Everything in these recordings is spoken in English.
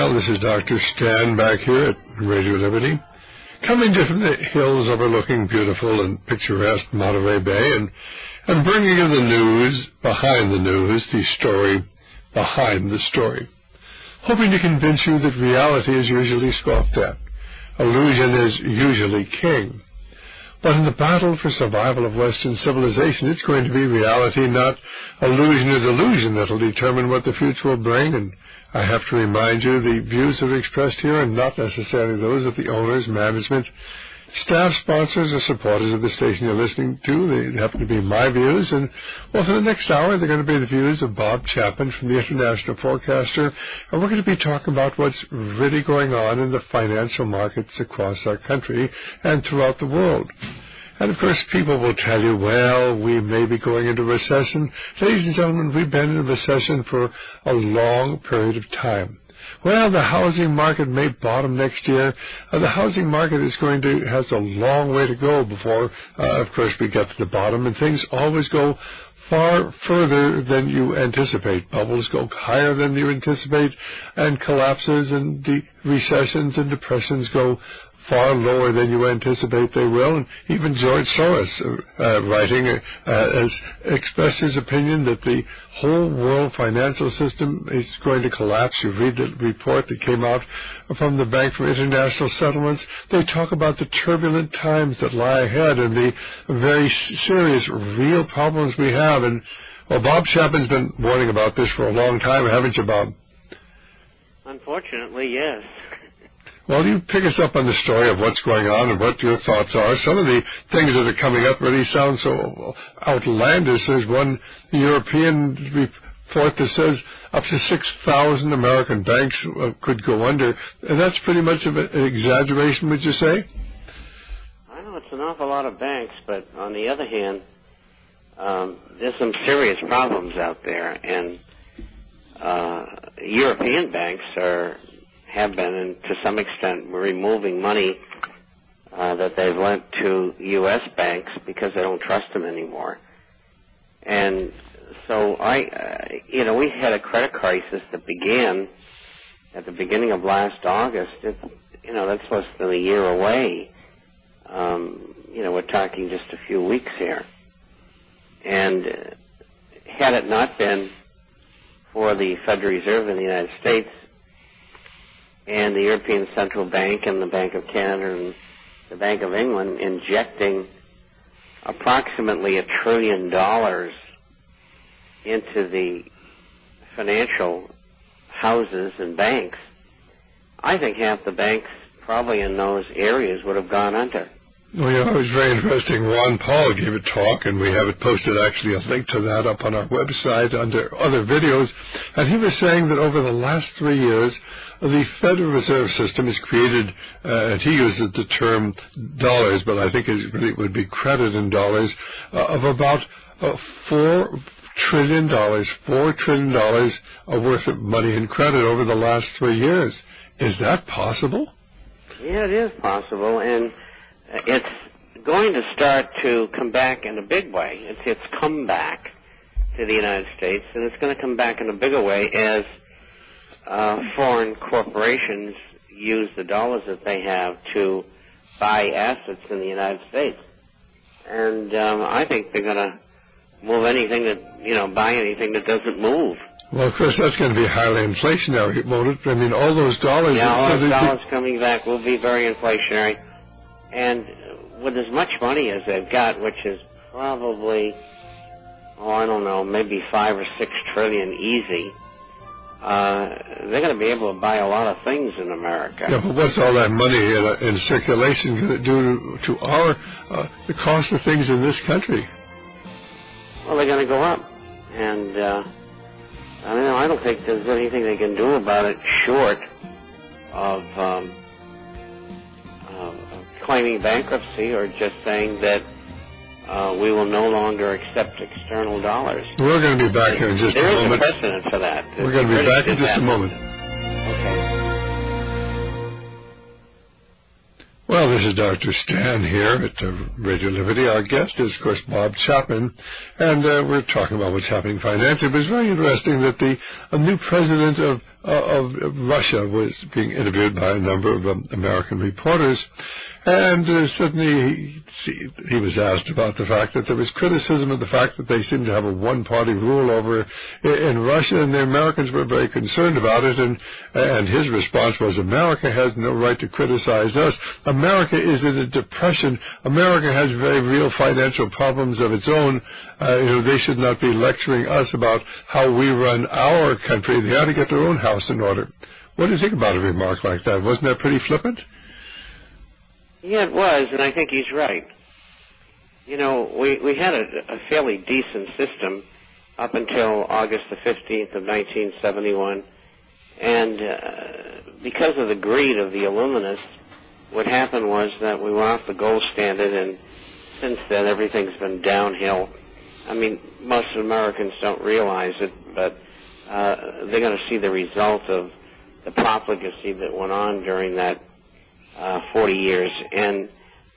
Well, this is Dr. Stan back here at Radio Liberty, coming to from the hills overlooking beautiful and picturesque Monterey Bay and bringing you the news behind the news, the story behind the story, hoping to convince you that reality is usually scoffed at. Illusion is usually king. But in the battle for survival of Western civilization, it's going to be reality, not illusion or delusion, that will determine what the future will bring. And I have to remind you, the views that are expressed here are not necessarily those of the owners, management, staff, sponsors, or supporters of the station you're listening to. They happen to be my views. And, well, for the next hour, they're going to be the views of Bob Chapman from the International Forecaster. And we're going to be talking about what's really going on in the financial markets across our country and throughout the world. And, of course, people will tell you, well, we may be going into recession. Ladies and gentlemen, we've been in a recession for a long period of time. Well, the housing market may bottom next year. The housing market has a long way to go before, of course, we get to the bottom. And things always go far further than you anticipate. Bubbles go higher than you anticipate, and collapses and recessions and depressions go far lower than you anticipate they will. And even George Soros, writing, has expressed his opinion that the whole world financial system is going to collapse. You read the report that came out from the Bank for International Settlements. They talk about the turbulent times that lie ahead and the very serious, real problems we have. And, well, Bob Chapman's been warning about this for a long time, haven't you, Bob? Unfortunately, yes. Well, you pick us up on the story of what's going on and what your thoughts are. Some of the things that are coming up really sound so outlandish. There's one European report that says up to 6,000 American banks could go under. And that's pretty much of an exaggeration, would you say? I know it's an awful lot of banks, but on the other hand, there's some serious problems out there. And European banks have been, and to some extent, removing money that they've lent to U.S. banks because they don't trust them anymore. And so we had a credit crisis that began at the beginning of last August. That's less than a year away. We're talking just a few weeks here. And had it not been for the Federal Reserve in the United States and the European Central Bank and the Bank of Canada and the Bank of England injecting approximately $1 trillion into the financial houses and banks, I think half the banks probably in those areas would have gone under. Well, it was very interesting. Ron Paul gave a talk, and we have it posted, actually, a link to that up on our website under other videos. And he was saying that over the last 3 years, the Federal Reserve System has created, and he uses the term dollars, but I think it really would be credit in dollars, of about $4 trillion worth of money in credit over the last 3 years. Is that possible? Yeah, it is possible, and it's going to start to come back in a big way. It's come back to the United States, and it's going to come back in a bigger way as foreign corporations use the dollars that they have to buy assets in the United States. And I think they're going to move anything that, buy anything that doesn't move. Well, of course, that's going to be highly inflationary, won't it? I mean, all those dollars... Yeah, all those dollars coming back will be very inflationary. And with as much money as they've got, which is probably, maybe 5 or 6 trillion easy, they're going to be able to buy a lot of things in America. Yeah, but what's all that money in circulation going to do to the cost of things in this country? Well, they're going to go up. And, I don't think there's anything they can do about it short of claiming bankruptcy or just saying that we will no longer accept external dollars. We're going to be back here in just a moment. There is a precedent for that. We're going to be back in just a moment. Okay. Well, this is Dr. Stan here at Radio Liberty. Our guest is, of course, Bob Chapman, and we're talking about what's happening financially. But it's very interesting that a new president of Russia was being interviewed by a number of American reporters, and suddenly he was asked about the fact that there was criticism of the fact that they seemed to have a one-party rule over in Russia, and the Americans were very concerned about it, and his response was, America has no right to criticize us. America is in a depression. America has very real financial problems of its own. They should not be lecturing us about how we run our country. They ought to get their own house in order. What do you think about a remark like that? Wasn't that pretty flippant? Yeah, it was, and I think he's right. We had a fairly decent system up until August the 15th of 1971, and because of the greed of the Illuminists, what happened was that we went off the gold standard, and since then everything's been downhill. I mean, most Americans don't realize it, but they're going to see the result of the profligacy that went on during that 40 years. And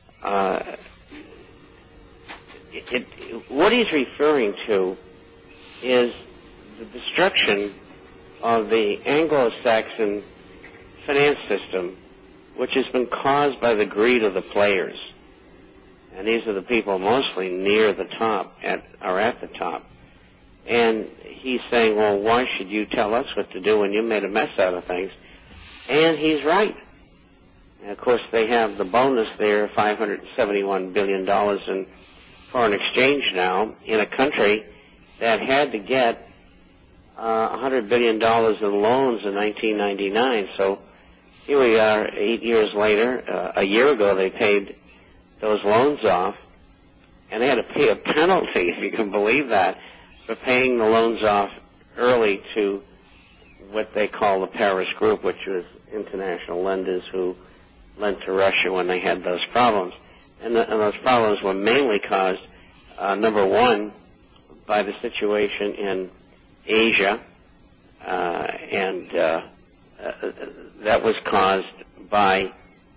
what he's referring to is the destruction of the Anglo-Saxon finance system, which has been caused by the greed of the players. And these are the people mostly near the top, or at the top. And he's saying, well, why should you tell us what to do when you made a mess out of things? And he's right. And of course, they have the bonus there, $571 billion in foreign exchange now, in a country that had to get $100 billion in loans in 1999. So here we are 8 years later. A year ago, they paid those loans off, and they had to pay a penalty, if you can believe that, for paying the loans off early to what they call the Paris Group, which was international lenders who lent to Russia when they had those problems. And those problems were mainly caused, number one, by the situation in Asia, and that was caused by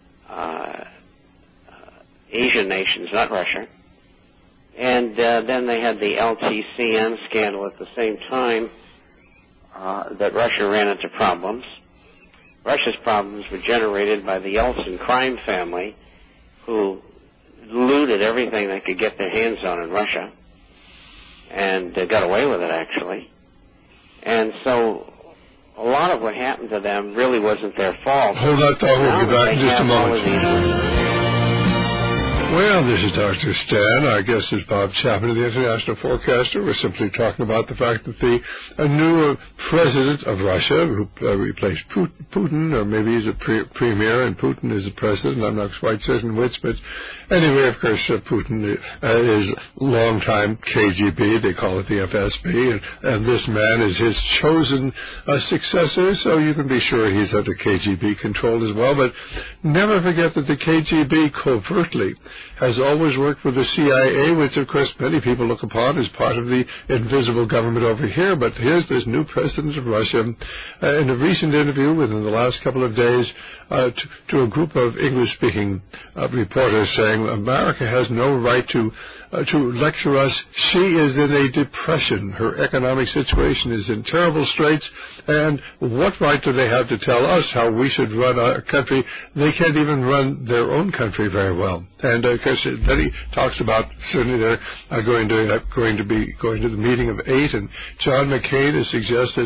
Asian nations, not Russia. And then they had the LTCM scandal at the same time that Russia ran into problems. Russia's problems were generated by the Yeltsin crime family, who looted everything they could get their hands on in Russia, and got away with it, actually. And so a lot of what happened to them really wasn't their fault. Hold that thought. We'll be back in just a moment. Well, this is Dr. Stan. Our guest is Bob Chapman, the international forecaster. We're simply talking about the fact that a new president of Russia, who replaced Putin, or maybe he's a premier and Putin is a president, I'm not quite certain which, but anyway, of course, Putin is longtime KGB, they call it the FSB, and this man is his chosen successor, so you can be sure he's under KGB control as well. But never forget that the KGB covertly has always worked with the CIA, which, of course, many people look upon as part of the invisible government over here. But here's this new president of Russia in a recent interview within the last couple of days to a group of English-speaking reporters saying America has no right to lecture us. She is in a depression. Her economic situation is in terrible straits, and what right do they have to tell us how we should run our country? They can't even run their own country very well. And of course, then he talks about certainly they're going to be going to the meeting of 8, and John McCain has suggested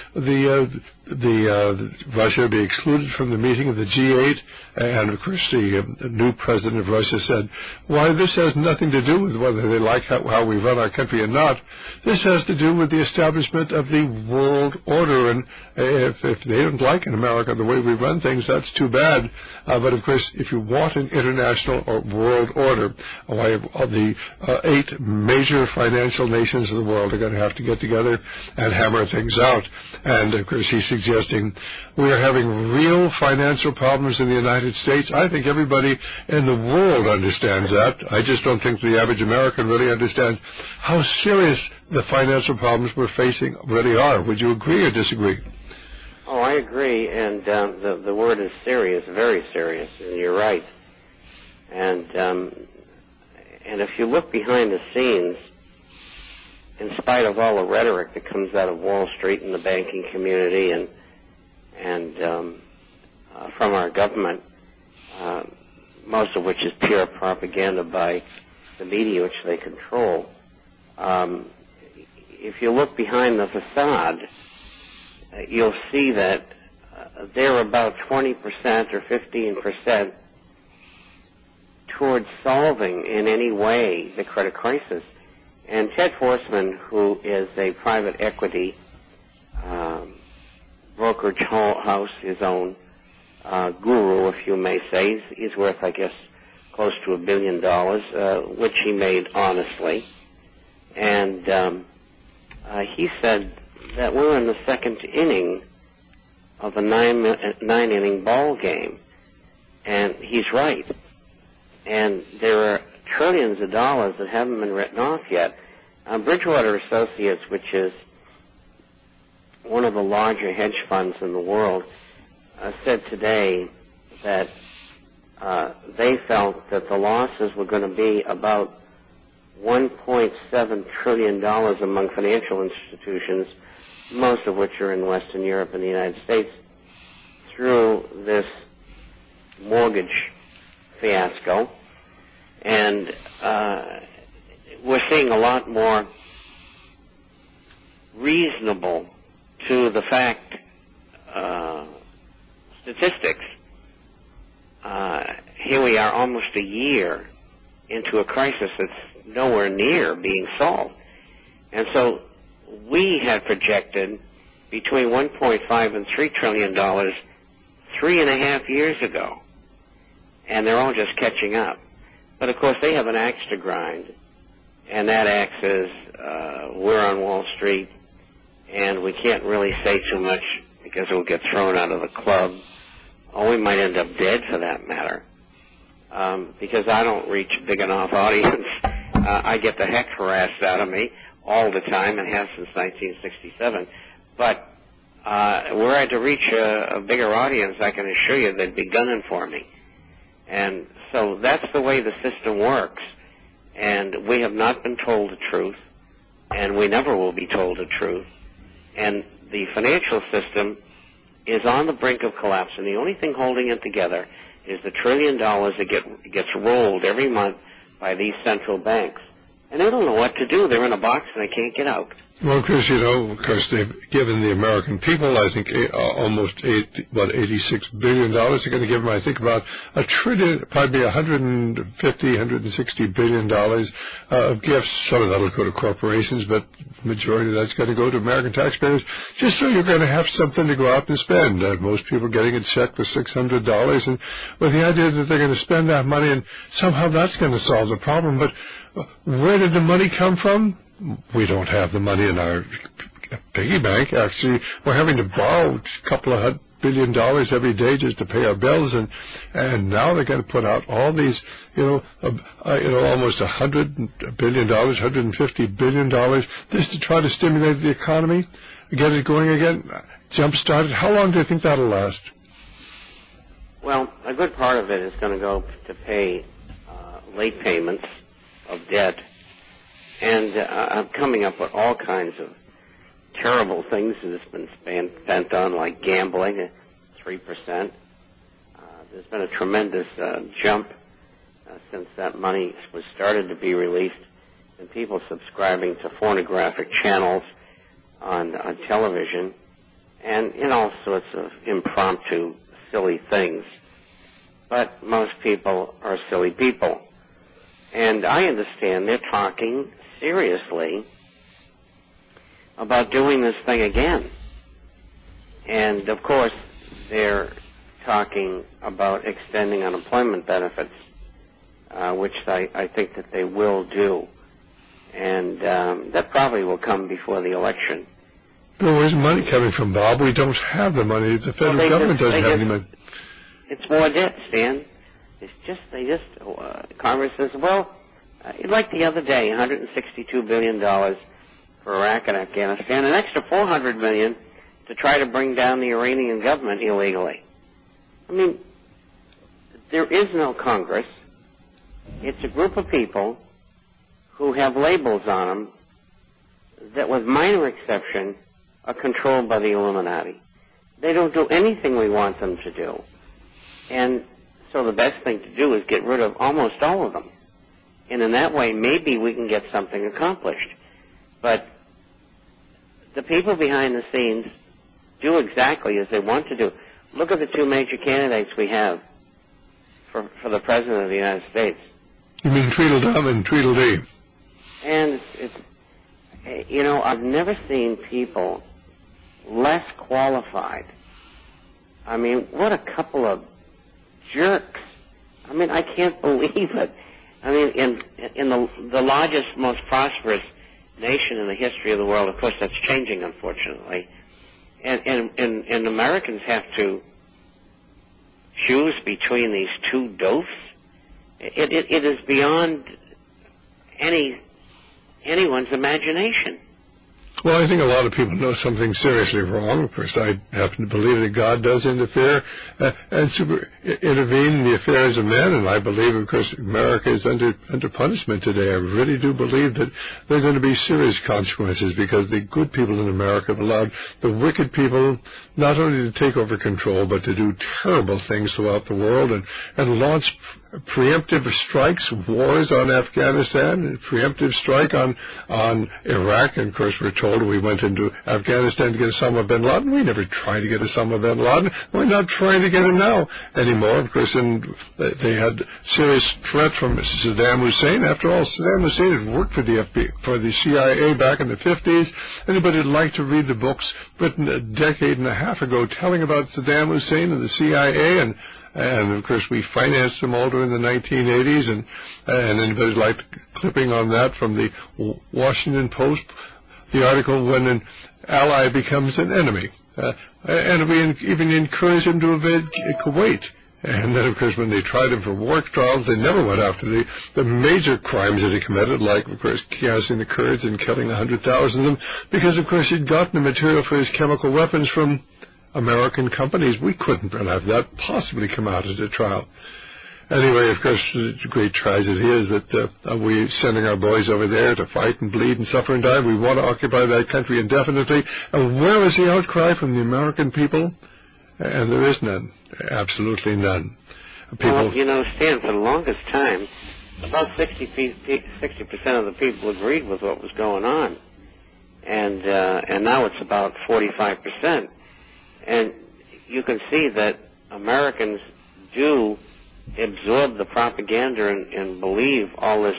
Russia be excluded from the meeting of the G8, and of course the new president of Russia said, why, this has nothing to do with whether they like how we run our country or not. This has to do with the establishment of the world order, and if they don't like in America the way we run things, that's too bad. But of course, if you want an international or world order, the 8 major financial nations of the world are going to have to get together and hammer things out. And of course, he's suggesting we are having real financial problems in the United States. I think everybody in the world understands that. I just don't think the average American really understands how serious the financial problems we're facing really are. Would you agree or disagree? Oh, I agree, and the word is serious, very serious, and you're right. And if you look behind the scenes, in spite of all the rhetoric that comes out of Wall Street and the banking community and from our government, most of which is pure propaganda by the media which they control, if you look behind the facade, you'll see that they're about 20% or 15% towards solving in any way the credit crisis. And Ted Forsman, who is a private equity brokerage house, his own guru, if you may say, he's worth, I guess, close to $1 billion, which he made honestly. And he said that we're in the second inning of a nine-inning ball game. And he's right. And there are trillions of dollars that haven't been written off yet. Bridgewater Associates, which is one of the larger hedge funds in the world, said today that they felt that the losses were going to be about $1.7 trillion among financial institutions, most of which are in Western Europe and the United States, through this mortgage fiasco. And we're seeing a lot more reasonable to the fact statistics. Here we are almost a year into a crisis that's nowhere near being solved. And so we had projected between $1.5 and $3 trillion 3.5 years ago. And they're all just catching up. But, of course, they have an axe to grind. And that axe is we're on Wall Street, and we can't really say too much because we'll get thrown out of the club. Or we might end up dead, for that matter, because I don't reach a big enough audience. I get the heck harassed out of me all the time and have since 1967. But were I to reach a bigger audience, I can assure you they'd be gunning for me. And so that's the way the system works. And we have not been told the truth, and we never will be told the truth. And the financial system is on the brink of collapse, and the only thing holding it together is the $1 trillion that gets rolled every month by these central banks. And they don't know what to do. They're in a box and they can't get out. Well, Chris, of course, they've given the American people, I think, almost $86 billion. They're going to give them, I think, about $1 trillion, probably $150, $160 billion of gifts. Some of that will go to corporations, but the majority of that's going to go to American taxpayers, just so you're going to have something to go out and spend. Most people getting a check for $600, and with the idea that they're going to spend that money, and somehow that's going to solve the problem. But where did the money come from? We don't have the money in our piggy bank. Actually, we're having to borrow a couple of $1 billion every day just to pay our bills, and now they're going to put out all these, almost $100 billion, $150 billion, just to try to stimulate the economy, get it going again, jump-start it. How long do you think that'll last? Well, a good part of it is going to go to pay late payments of debt. And I'm coming up with all kinds of terrible things that has been spent on, like gambling at 3%. There's been a tremendous jump since that money was started to be released, and people subscribing to pornographic channels on television, and in all sorts of impromptu, silly things. But most people are silly people. And I understand they're talking seriously about doing this thing again. And, of course, they're talking about extending unemployment benefits, which I think that they will do. And that probably will come before the election. But where's the money coming from, Bob? We don't have the money. The federal government doesn't have any money. It's more debt, Stan. Congress says, well, like the other day, $162 billion for Iraq and Afghanistan, an extra $400 million to try to bring down the Iranian government illegally. I mean, there is no Congress. It's a group of people who have labels on them that, with minor exception, are controlled by the Illuminati. They don't do anything we want them to do. And so the best thing to do is get rid of almost all of them. And in that way, maybe we can get something accomplished. But the people behind the scenes do exactly as they want to do. Look at the two major candidates we have for the President of the United States. You mean Tweedledum and Tweedledee? And it's, you know, I've never seen people less qualified. I mean, what a couple of jerks. I mean, I can't believe it. I mean, in the largest, most prosperous nation in the history of the world, of course, that's changing, unfortunately. And Americans have to choose between these two dopes. It is beyond anyone's imagination. Well, I think a lot of people know something seriously wrong. Of course, I happen to believe that God does interfere and intervene in the affairs of men, and I believe, of course, America is under punishment today. I really do believe that there are going to be serious consequences because the good people in America have allowed the wicked people not only to take over control, but to do terrible things throughout the world and launch preemptive strikes, wars on Afghanistan, and preemptive strike on Iraq. And, of course, we're told we went into Afghanistan to get Osama bin Laden. We never tried to get Osama bin Laden. We're not trying to get him now anymore. Of course, and they had serious threat from Saddam Hussein. After all, Saddam Hussein had worked for the CIA back in the 50s. Anybody would like to read the books written a decade and a half ago telling about Saddam Hussein and the CIA, and of course, we financed them all during the 1980s, and anybody like clipping on that from the Washington Post, the article when an ally becomes an enemy. And we even encouraged him to invade Kuwait. And then, of course, when they tried him for war trials, they never went after the major crimes that he committed, like, of course, gassing the Kurds and killing 100,000 of them, because, of course, he'd gotten the material for his chemical weapons from American companies. We couldn't have that possibly come out at a trial. Anyway, of course, the great tragedy is that we're sending our boys over there to fight and bleed and suffer and die. We want to occupy that country indefinitely. And where is the outcry from the American people? And there is none. Absolutely none. Well, you know, Stan, for the longest time, about 60% of the people agreed with what was going on. And now it's about 45%. And you can see that Americans do absorb the propaganda and believe all this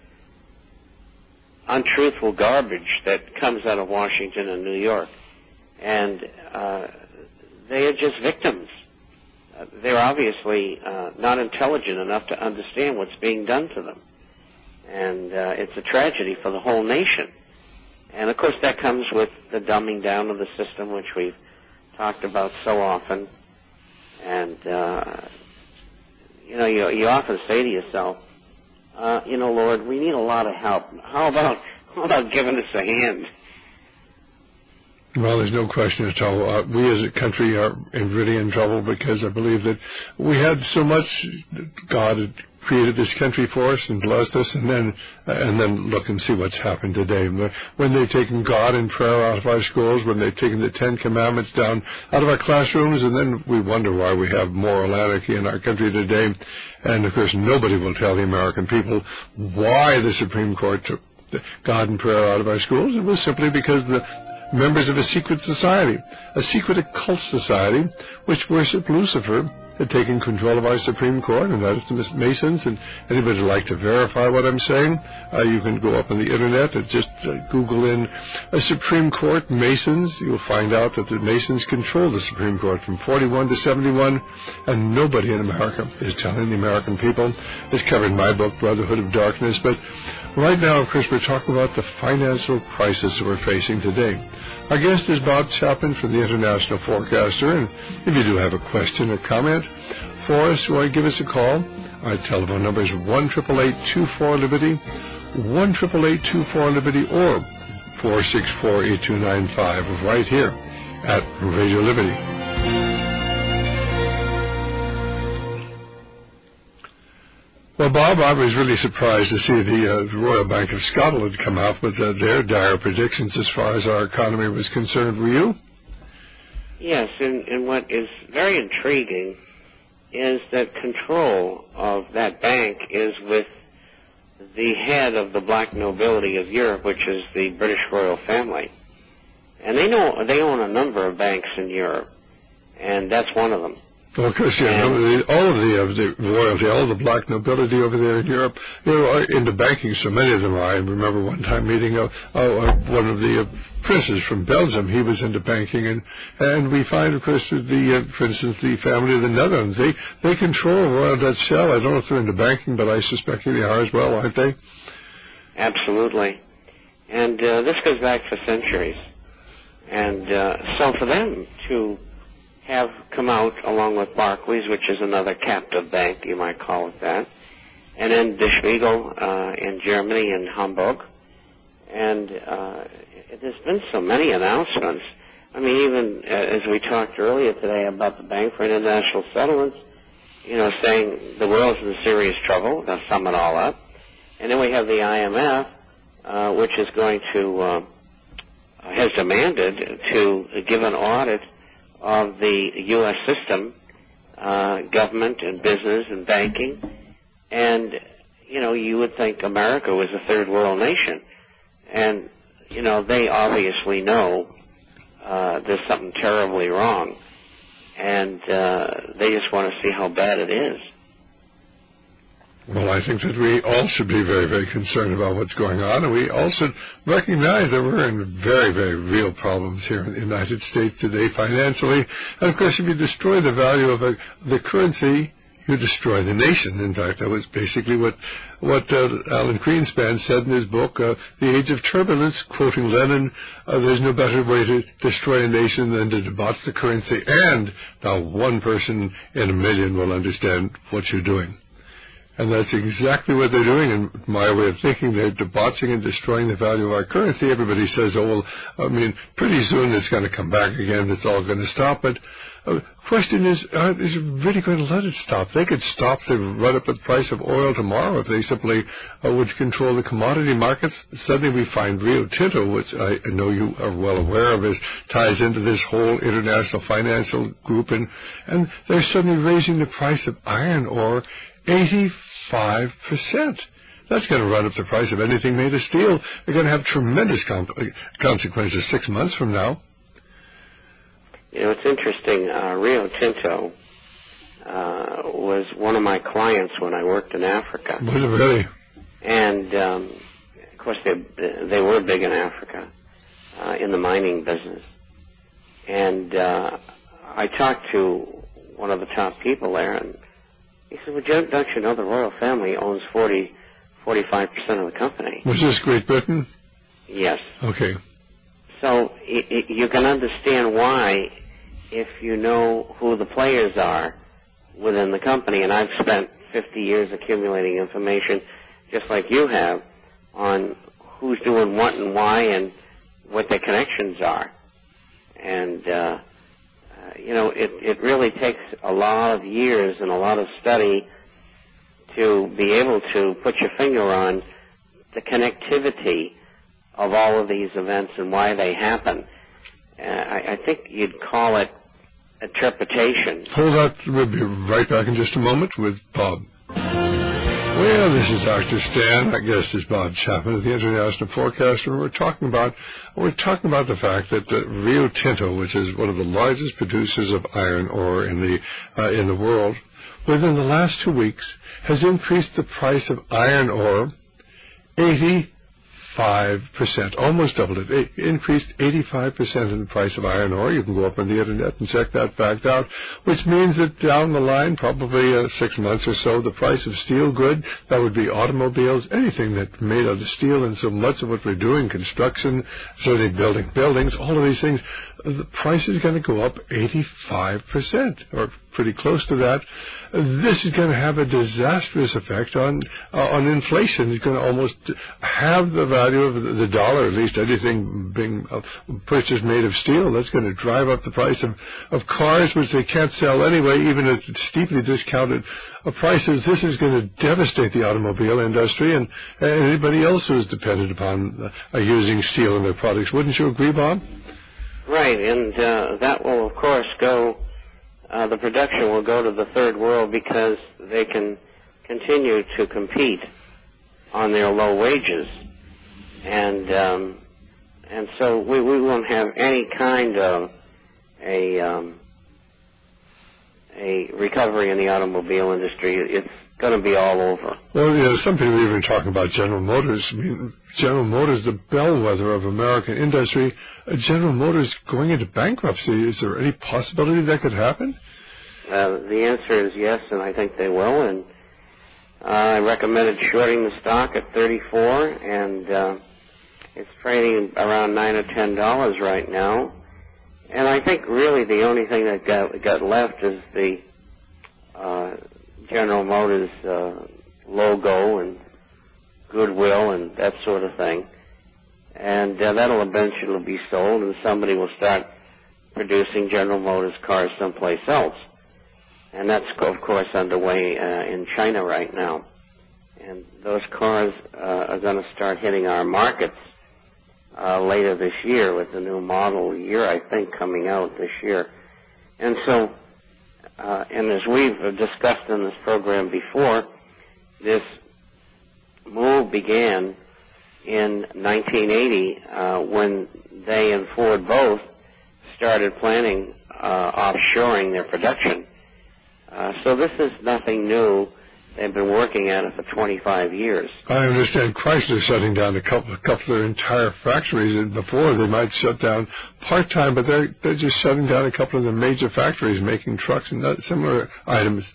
untruthful garbage that comes out of Washington and New York. And they are just victims. They're obviously not intelligent enough to understand what's being done to them. And it's a tragedy for the whole nation. And, of course, that comes with the dumbing down of the system, which we've talked about so often. And, you know, you often say to yourself, you know, Lord, we need a lot of help. How about giving us a hand? Well, there's no question at all. We as a country are really in trouble because I believe that we had so much that God had created this country for us and blessed us, and then look and see what's happened today. When they've taken God and prayer out of our schools, when they've taken the Ten Commandments down out of our classrooms, and then we wonder why we have moral anarchy in our country today. And, of course, nobody will tell the American people why the Supreme Court took God and prayer out of our schools. It was simply because the members of a secret society, a secret occult society, which worshipped Lucifer, had taken control of our Supreme Court, and that is the Masons. And anybody would like to verify what I'm saying, you can go up on the Internet and just Google in a Supreme Court Masons. You'll find out that the Masons control the Supreme Court from 41 to 71, and nobody in America is telling the American people. It's covered in my book, Brotherhood of Darkness. But right now, of course, we're talking about the financial crisis that we're facing today. Our guest is Bob Chapman from the International Forecaster, and if you do have a question or comment for us, or give us a call. Our telephone number is 1-888-24-LIBERTY, 1-888-24-LIBERTY, or 464-8295, right here at Radio Liberty. Well, Bob, I was really surprised to see the Royal Bank of Scotland come out with their dire predictions as far as our economy was concerned. Were you? Yes, and what is very intriguing is that control of that bank is with the head of the black nobility of Europe, which is the British royal family. And they own a number of banks in Europe, and that's one of them. Well, of course, all of the royalty, all the black nobility over there in Europe, are into banking. So many of them are. I remember one time meeting one of the princes from Belgium. He was into banking, and we find, of course, for instance, the family of the Netherlands, they control Royal Dutch Shell. I don't know if they're into banking, but I suspect they are as well, aren't they? Absolutely. And this goes back for centuries. And so for them to have come out along with Barclays, which is another captive bank, you might call it that, and then Der Spiegel in Germany, in Hamburg. And there's been so many announcements. I mean, even as we talked earlier today about the Bank for International Settlements, saying the world's in serious trouble, they'll sum it all up. And then we have the IMF, which is going to, has demanded to give an audit of the U.S. system, government and business and banking. And, you would think America was a third world nation. And, they obviously know there's something terribly wrong. And they just want to see how bad it is. Well, I think that we all should be very, very concerned about what's going on, and we all should recognize that we're in very, very real problems here in the United States today financially. And, of course, if you destroy the value of the currency, you destroy the nation. In fact, that was basically what Alan Greenspan said in his book, The Age of Turbulence, quoting Lenin, there's no better way to destroy a nation than to debauch the currency, and now one person in a million will understand what you're doing. And that's exactly what they're doing. In my way of thinking, they're debauching and destroying the value of our currency. Everybody says, pretty soon it's going to come back again. It's all going to stop. But the question is really going to let it stop? They could stop the run-up of the price of oil tomorrow if they simply would control the commodity markets. Suddenly we find Rio Tinto, which I know you are well aware of, ties into this whole international financial group, and they're suddenly raising the price of iron ore 85%. That's going to run up the price of anything made of steel. They're going to have tremendous consequences 6 months from now. It's interesting. Rio Tinto was one of my clients when I worked in Africa. Was it really? And, of course, they were big in Africa in the mining business. And I talked to one of the top people there, and he said, well, don't you know the royal family owns 45% of the company? Was this Great Britain? Yes. Okay. So you can understand why, if you know who the players are within the company, and I've spent 50 years accumulating information, just like you have, on who's doing what and why and what their connections are. And it really takes a lot of years and a lot of study to be able to put your finger on the connectivity of all of these events and why they happen. I think you'd call it interpretation. Hold on. We'll be right back in just a moment with Bob. Well, this is Dr. Stan. My guest is Bob Chapman of the International Forecaster. We're talking about the fact that Rio Tinto, which is one of the largest producers of iron ore in the world, within the last 2 weeks has increased the price of iron ore 85%, almost doubled it. It increased 85% in the price of iron ore. You can go up on the internet and check that fact out, which means that down the line, probably 6 months or so, the price of steel good, that would be automobiles, anything that's made out of steel, and so much of what we're doing, construction, certainly building buildings, all of these things, the price is going to go up 85%, or pretty close to that. This is going to have a disastrous effect on inflation. It's going to almost have the value of the dollar, at least anything being purchased made of steel. That's going to drive up the price of cars, which they can't sell anyway, even at steeply discounted prices. This is going to devastate the automobile industry and anybody else who is dependent upon using steel in their products. Wouldn't you agree, Bob? Right, and that will, of course, go. The production will go to the third world because they can continue to compete on their low wages, and so we won't have any kind of a recovery in the automobile industry. It's going to be all over. Well, some people are even talking about General Motors. I mean, General Motors, the bellwether of American industry. General Motors going into bankruptcy. Is there any possibility that could happen? The answer is yes, and I think they will. And I recommended shorting the stock at 34, and it's trading around $9 or $10 right now. And I think really the only thing that got left is the General Motors logo and goodwill and that sort of thing. And that'll eventually be sold, and somebody will start producing General Motors cars someplace else. And that's, of course, underway in China right now. And those cars are going to start hitting our markets later this year with the new model year, I think, coming out this year. And so, and as we've discussed in this program before, this move began in 1980 when they and Ford both started planning offshoring their production. So this is nothing new. They've been working at it for 25 years. I understand Chrysler shutting down a couple of their entire factories. And before, they might shut down part-time, but they're just shutting down a couple of the major factories making trucks and similar items.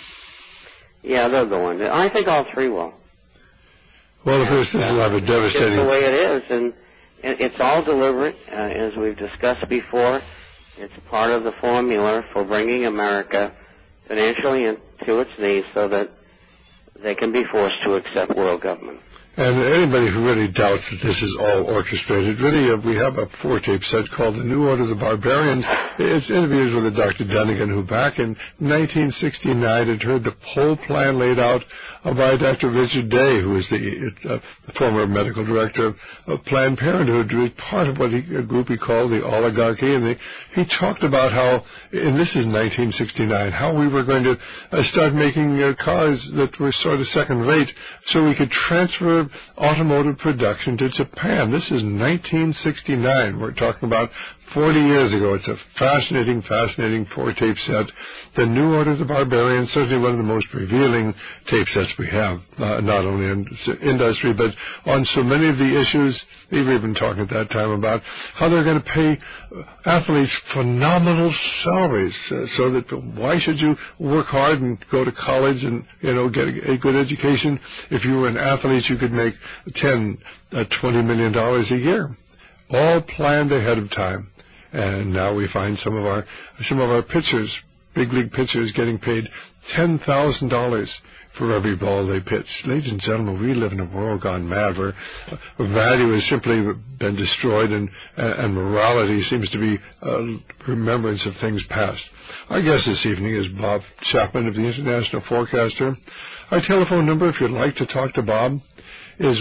Yeah, they'll go in. I think all three will. Well, of course, this will have a devastating... It's the way it is, and it's all deliberate, as we've discussed before. It's part of the formula for bringing America financially into its knees so that they can be forced to accept world government. And anybody who really doubts that this is all orchestrated, really, we have a 4-tape set called The New Order of the Barbarian. It's interviews with Dr. Dunnigan, who back in 1969 had heard the whole plan laid out by Dr. Richard Day, who is the former medical director of Planned Parenthood, who was part of a group he called the oligarchy. And he talked about how, and this is 1969, how we were going to start making cars that were sort of second-rate so we could transfer automotive production to Japan. This is 1969. We're talking about 40 years ago. It's a fascinating 4-tape set. The New Order of the Barbarian, certainly one of the most revealing tape sets we have, not only in industry, but on so many of the issues. We were even talking at that time about how they're going to pay athletes phenomenal salaries, so that why should you work hard and go to college and, get a good education? If you were an athlete, you could make $10, $20 million a year, all planned ahead of time. And now we find some of our pitchers, big league pitchers, getting paid $10,000 for every ball they pitch. Ladies and gentlemen, we live in a world gone mad where value has simply been destroyed and morality seems to be remembrance of things past. Our guest this evening is Bob Chapman of the International Forecaster. Our telephone number, if you'd like to talk to Bob, is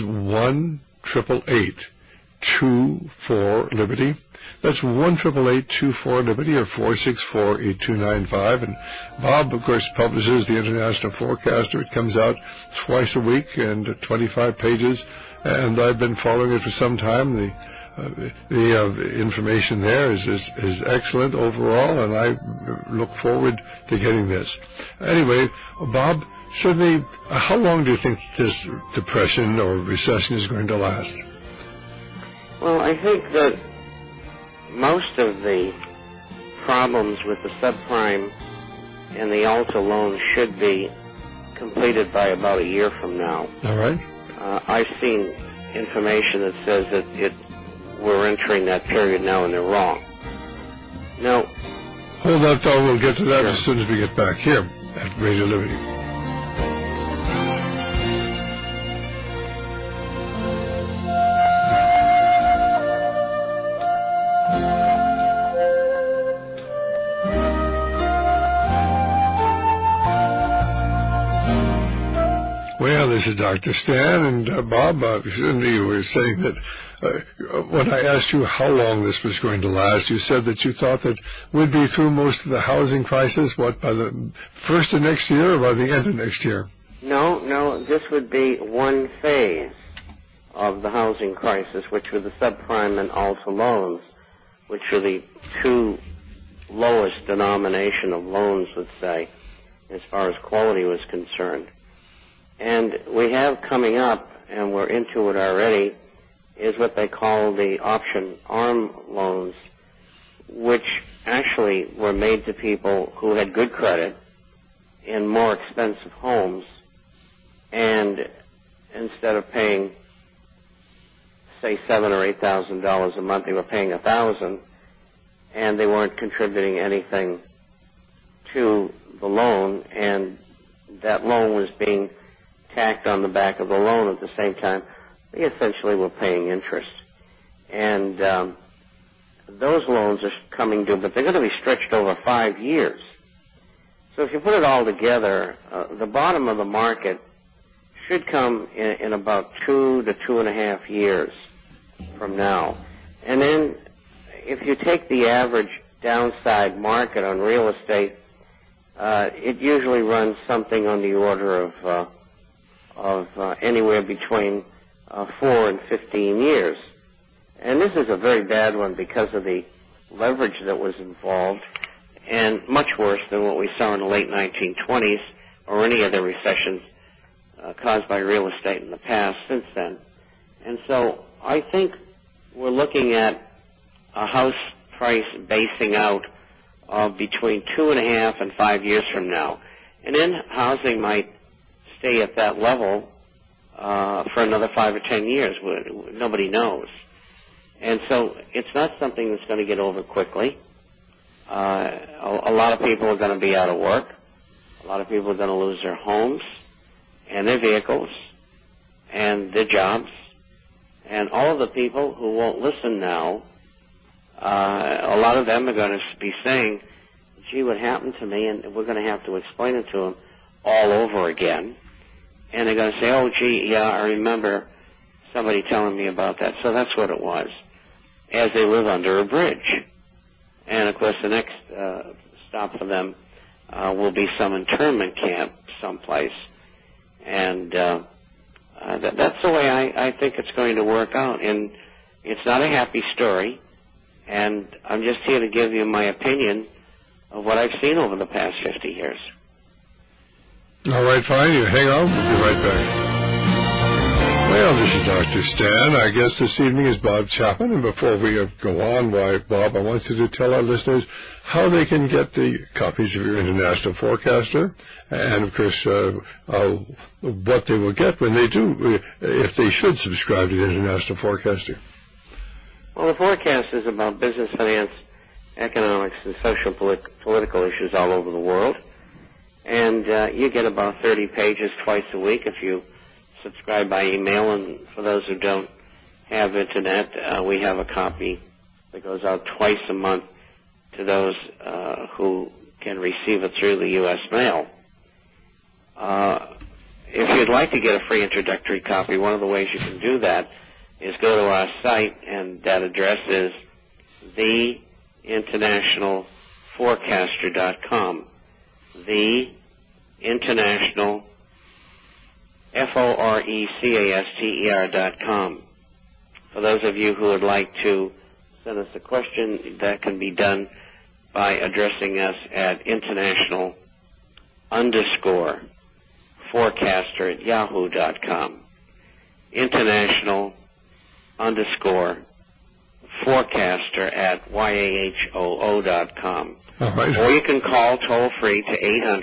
1-888-24-LIBERTY. That's 1-888-24-LIBERTY or 464-8295. And Bob, of course, publishes the International Forecaster. It comes out twice a week and 25 pages. And I've been following it for some time. The information there is excellent overall, and I look forward to getting this. Anyway, Bob, certainly, how long do you think this depression or recession is going to last? Well, I think that most of the problems with the subprime and the Alta loans should be completed by about a year from now. All right. I've seen information that says that we're entering that period now, and they're wrong. Now, Hold that thought. We'll get to that Sure. as soon as we get back here at Radio Liberty. Well, this is Dr. Stan, and Bob, you were saying that when I asked you how long this was going to last, you said that you thought that we'd be through most of the housing crisis, by the first of next year or by the end of next year? No, this would be one phase of the housing crisis, which were the subprime and Alta loans, which are the two lowest denomination of loans, let's say, as far as quality was concerned. And we have coming up, and we're into it already, is what they call the option ARM loans, which actually were made to people who had good credit in more expensive homes, and instead of paying, say, $7,000 or $8,000 a month, they were paying $1,000, and they weren't contributing anything to the loan, and that loan was being tacked on the back of the loan at the same time. They essentially were paying interest. And those loans are coming due, but they're going to be stretched over 5 years. So if you put it all together, the bottom of the market should come in about 2 to 2.5 years from now. And then if you take the average downside market on real estate, it usually runs something on the order of anywhere between 4 and 15 years. And this is a very bad one because of the leverage that was involved, and much worse than what we saw in the late 1920s or any other recessions caused by real estate in the past since then. And so I think we're looking at a house price basing out of between 2.5 and 5 years from now. And then housing might stay at that level for another 5 or 10 years. Nobody knows. And so it's not something that's going to get over quickly. A lot of people are going to be out of work. A lot of people are going to lose their homes and their vehicles and their jobs. And all of the people who won't listen now, a lot of them are going to be saying, gee, what happened to me? And we're going to have to explain it to them all over again. And they're going to say, oh, gee, yeah, I remember somebody telling me about that. So that's what it was, as they live under a bridge. And, of course, the next stop for them will be some internment camp someplace. And that's the way I think it's going to work out. And it's not a happy story. And I'm just here to give you my opinion of what I've seen over the past 50 years. All right, fine. You hang on. We'll be right back. Well, this is Dr. Stan. Our guest this evening is Bob Chapman. And before we go on, Bob, I want you to tell our listeners how they can get the copies of your International Forecaster and, of course, what they will get when they do, if they should subscribe to the International Forecaster. Well, the forecast is about business, finance, economics, and social political issues all over the world. And you get about 30 pages twice a week if you subscribe by email. And for those who don't have Internet, we have a copy that goes out twice a month to those who can receive it through the U.S. mail. If you'd like to get a free introductory copy, one of the ways you can do that is go to our site, and that address is theinternationalforecaster.com. The International Forecaster.com. For those of you who would like to send us a question, that can be done by addressing us at international_forecaster@yahoo.com. international_forecaster@yahoo.com. Right. Or you can call toll free to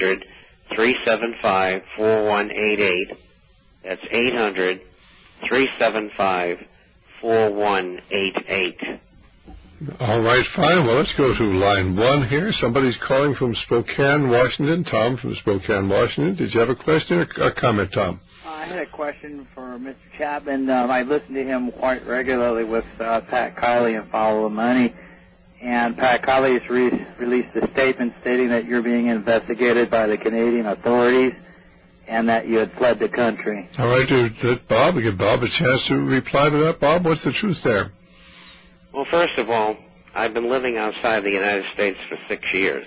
800-375-4188. That's 800-375-4188. All right, fine. Well, let's go to line 1 here. Somebody's calling from Spokane, Washington. Tom from Spokane, Washington. Did you have a question or a comment, Tom? I had a question for Mr. Chapman. I listen to him quite regularly with Pat Kiley and Follow the Money. And Pat Kiley has released a statement stating that you're being investigated by the Canadian authorities and that you had fled the country. All right, let Bob, give Bob a chance to reply to that. Bob, what's the truth there? Well, first of all, I've been living outside the United States for 6 years.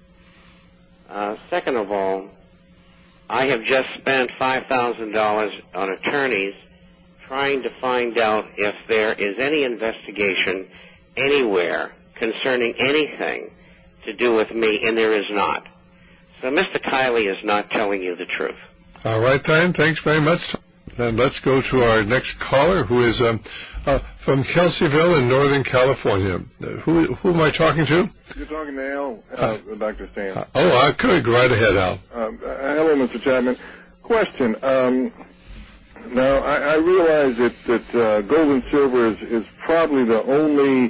Second of all, I have just spent $5,000 on attorneys trying to find out if there is any investigation anywhere concerning anything to do with me, and there is not. So Mr. Kiley is not telling you the truth. All right, then. Thanks very much. Then let's go to our next caller, who is from Kelseyville in Northern California. Who am I talking to? You're talking to Al, Dr. Stan. Good. Go right ahead, Al. Hello, Mr. Chapman. Question. Now, I realize that gold and silver is probably the only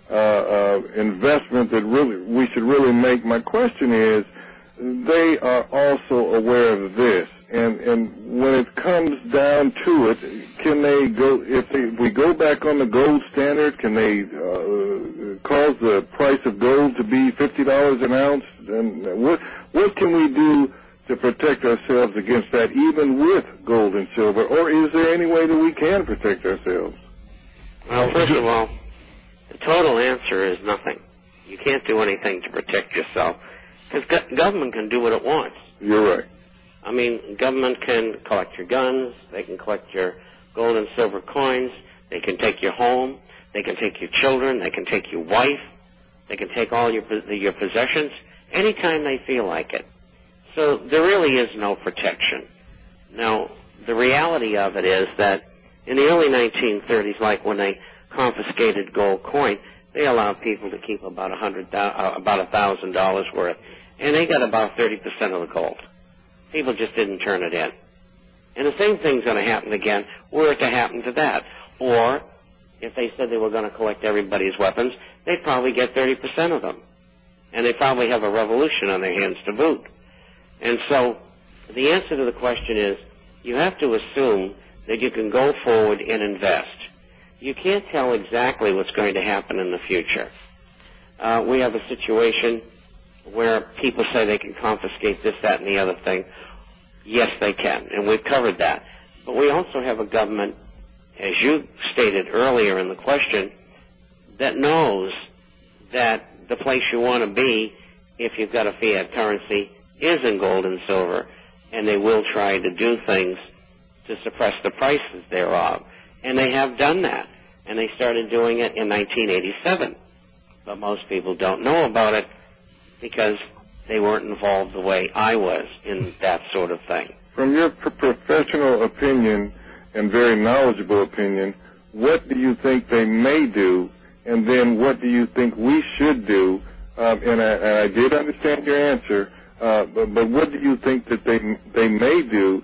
investment that we should really make. My question is, they are also aware of this, and when it comes down to it, can they go, if we go back on the gold standard, can they cause the price of gold to be $50 an ounce? And what can we do to protect ourselves against that, even with gold and silver, or is there any way that we can protect ourselves? Well, first of all, the total answer is nothing. You can't do anything to protect yourself, because government can do what it wants. You're right. I mean, government can collect your guns, they can collect your gold and silver coins, they can take your home, they can take your children, they can take your wife, they can take all your possessions anytime they feel like it. So there really is no protection. Now, the reality of it is that in the early 1930s, like when they confiscated gold coin, they allowed people to keep about $1,000 worth, and they got about 30% of the gold. People just didn't turn it in. And the same thing's going to happen again were it to happen to that. Or if they said they were going to collect everybody's weapons, they'd probably get 30% of them. And they probably have a revolution on their hands to boot. And so the answer to the question is you have to assume that you can go forward and invest. You can't tell exactly what's going to happen in the future. We have a situation where people say they can confiscate this, that, and the other thing. Yes, they can, and we've covered that. But we also have a government, as you stated earlier in the question, that knows that the place you want to be, if you've got a fiat currency, is in gold and silver, and they will try to do things to suppress the prices thereof. And they have done that, and they started doing it in 1987. But most people don't know about it because they weren't involved the way I was in that sort of thing. From your professional opinion and very knowledgeable opinion, what do you think they may do, and then what do you think we should do? And I did understand your answer, but what do you think that they may do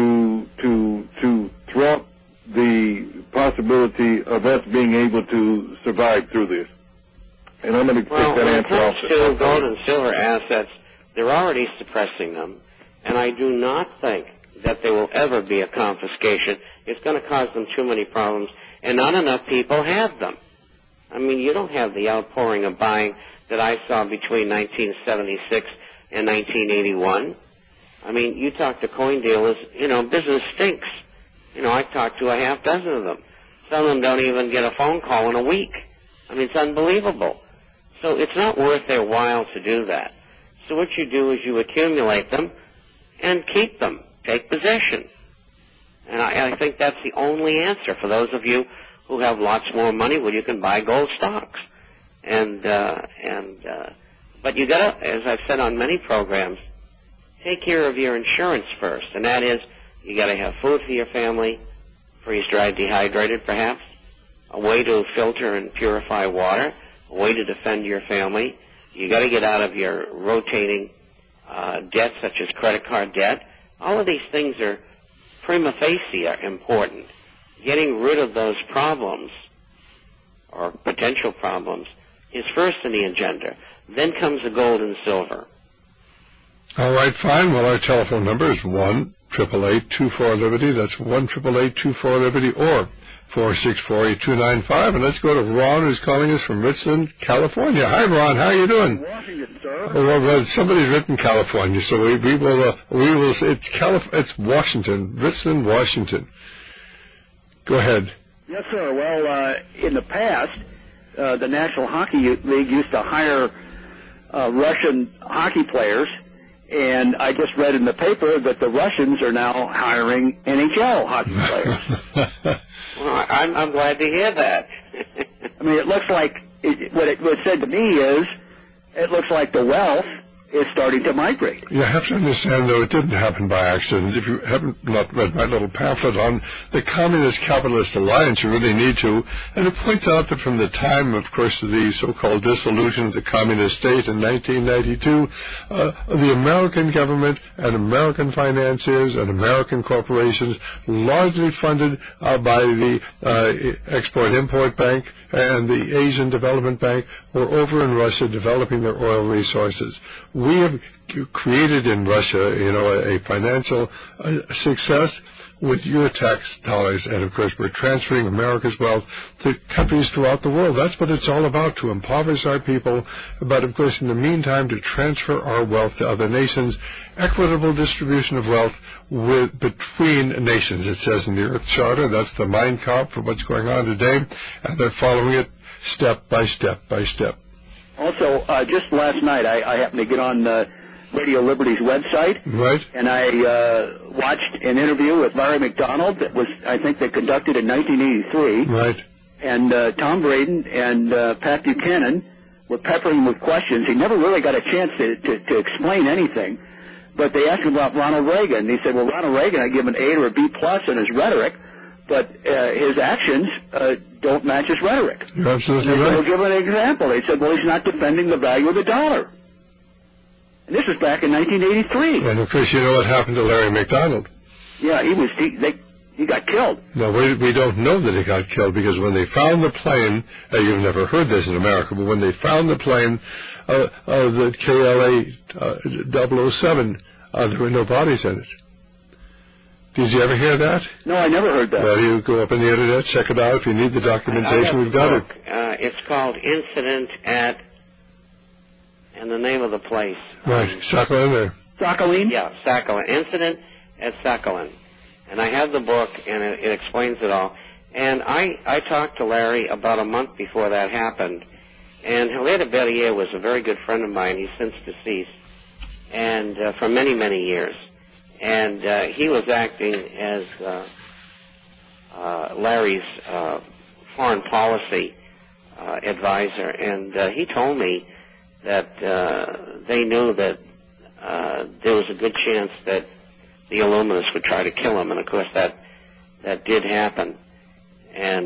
to thwart the possibility of us being able to survive through this? And I'm going to take that answer off. When it comes to gold and silver assets, they're already suppressing them, and I do not think that there will ever be a confiscation. It's going to cause them too many problems, and not enough people have them. I mean, you don't have the outpouring of buying that I saw between 1976 and 1981. I mean, you talk to coin dealers, business stinks. I talked to a half dozen of them. Some of them don't even get a phone call in a week. I mean, it's unbelievable. So it's not worth their while to do that. So what you do is you accumulate them and keep them. Take possession. And I think that's the only answer for those of you who have lots more money. Well, you can buy gold stocks. But you got to, as I've said on many programs, take care of your insurance first. And that is, you got to have food for your family, freeze-dried, dehydrated perhaps, a way to filter and purify water, a way to defend your family. You got to get out of your rotating debt, such as credit card debt. All of these things are prima facie important. Getting rid of those problems or potential problems is first in the agenda. Then comes the gold and silver. All right, fine. Well, our telephone number is 1-888-24-LIBERTY. That's 1-888-24-LIBERTY or 464-8295. And let's go to Ron, who's calling us from Richland, California. Hi, Ron. How are you doing? Washington, sir. Well, somebody's written California, so we will say it's Washington, Richland, Washington. Go ahead. Yes, sir. Well, in the past, the National Hockey League used to hire Russian hockey players, and I just read in the paper that the Russians are now hiring NHL hockey players. Well, I'm glad to hear that. I mean, it looks like what it said to me is it looks like the wealth is starting to migrate. You have to understand, though, it didn't happen by accident. If you haven't not read my little pamphlet on the Communist Capitalist Alliance, you really need to. And it points out that from the time, of course, of the so-called dissolution of the communist state in 1992, the American government and American financiers and American corporations, largely funded by the Export-Import Bank and the Asian Development Bank, were over in Russia developing their oil resources. We have created in Russia, a financial success with your tax dollars, and of course we're transferring America's wealth to countries throughout the world. That's what it's all about, to impoverish our people, but of course in the meantime to transfer our wealth to other nations. Equitable distribution of wealth between nations, it says in the Earth Charter. That's the Mein Kampf for what's going on today, and they're following it step by step by step. Also, just last night, I happened to get on Radio Liberty's website, right, and I watched an interview with Larry McDonald that was, I think, they conducted in 1983. Right. And Tom Braden and Pat Buchanan were peppering him with questions. He never really got a chance to explain anything, but they asked him about Ronald Reagan. He said, well, Ronald Reagan, I give an A or a B+ in his rhetoric, but his actions don't match his rhetoric. You're absolutely right. We'll give an example. They said, well, he's not defending the value of the dollar. And this was back in 1983. And of course, you know what happened to Larry McDonald. Yeah, he got killed. No, we don't know that he got killed, because when they found the plane, you've never heard this in America, but when they found the plane, the KLA 007, there were no bodies in it. Did you ever hear that? No, I never heard that. Well, you go up on the internet, check it out. If you need the documentation, we've got it. It's called Incident at, and the name of the place. Right, Sakhalin or? Sakhalin? Yeah, Sakhalin. Incident at Sakhalin. And I have the book, and it explains it all. And I talked to Larry about a month before that happened. And Hilaire de Berrier was a very good friend of mine. He's since deceased, and for many, many years. And he was acting as Larry's foreign policy advisor. And he told me that they knew that there was a good chance that the Illuminists would try to kill him. And, of course, that did happen. And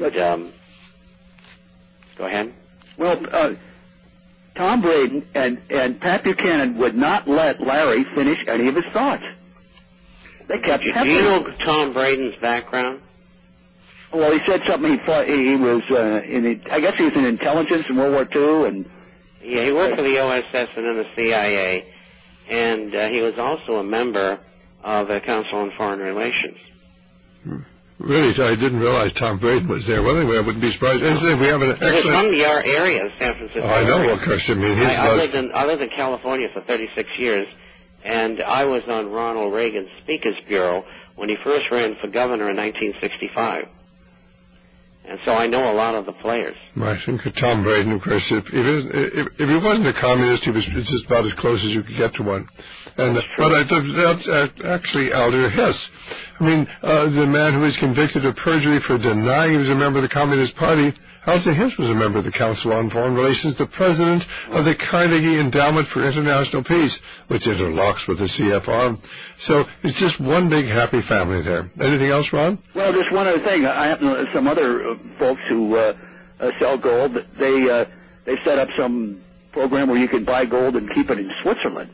go ahead. Well, Tom Braden and Pat Buchanan would not let Larry finish any of his thoughts. They kept peppering. Do you know Tom Braden's background? Well, he said something. He was I guess he was in intelligence in World War II, and yeah, he worked for the OSS and then the CIA, and he was also a member of the Council on Foreign Relations. Really, I didn't realize Tom Braden was there. Well, anyway, I wouldn't be surprised. We have an excellent. He's from the area, San Francisco. Oh, I know, of course. I mean, I lived in California for 36 years, and I was on Ronald Reagan's Speakers Bureau when he first ran for governor in 1965. And so I know a lot of the players. Right. And Tom Braden, of course, if he wasn't a communist, he was just about as close as you could get to one. And that's actually Alder Hiss. I mean, the man who was convicted of perjury for denying he was a member of the Communist Party, Alder Hiss was a member of the Council on Foreign Relations, the president of the Carnegie Endowment for International Peace, which interlocks with the CFR. So it's just one big happy family there. Anything else, Ron? Well, just one other thing. I happen to know some other folks who sell gold. They set up some program where you can buy gold and keep it in Switzerland.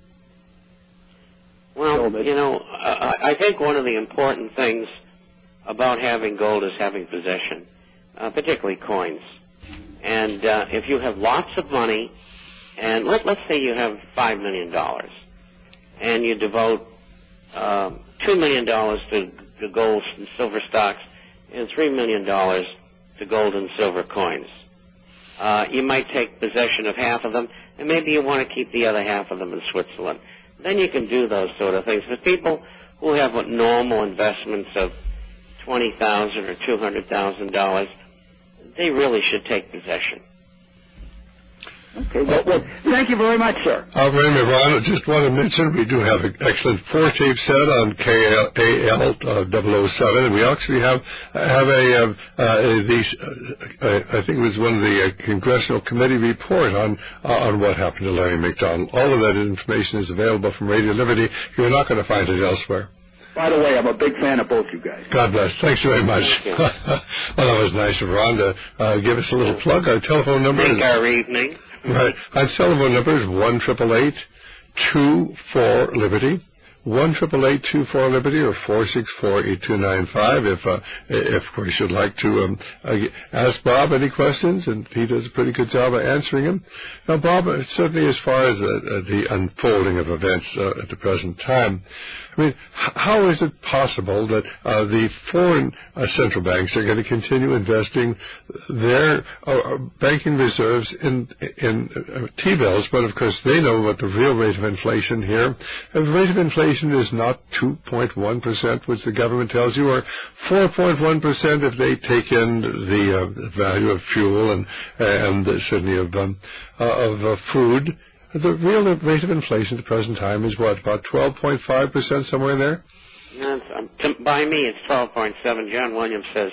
Well, I think one of the important things about having gold is having possession, particularly coins. And if you have lots of money, and let's say you have $5 million, and you devote $2 million to gold and silver stocks and $3 million to gold and silver coins. You might take possession of half of them, and maybe you want to keep the other half of them in Switzerland. Then you can do those sort of things. For people who have normal investments of $20,000 or $200,000, they really should take possession. Okay, well, thank you very much, sir. Very much, Ron. I just want to mention we do have an excellent 4-tape set on KAL-007, and we actually have I think it was one of the Congressional Committee report on what happened to Larry McDonald. All of that information is available from Radio Liberty. You're not going to find it elsewhere. By the way, I'm a big fan of both you guys. God bless. Thanks very much. Well, that was nice of Ron to give us a little plug. Our telephone number is... our evening. Right. Our telephone number is 1-888-24-LIBERTY. 1-888-24-LIBERTY or 464-8295 if of course you'd like to ask Bob any questions, and he does a pretty good job of answering them. Now, Bob, certainly as far as the unfolding of events at the present time, I mean, how is it possible that the foreign central banks are going to continue investing their banking reserves in T-bills, but of course they know what the real rate of inflation here. The rate of inflation is not 2.1%, which the government tells you, or 4.1% if they take in the value of fuel and certainly of food. The real rate of inflation at the present time is what, about 12.5%, somewhere in there? By me, it's 12.7. John Williams says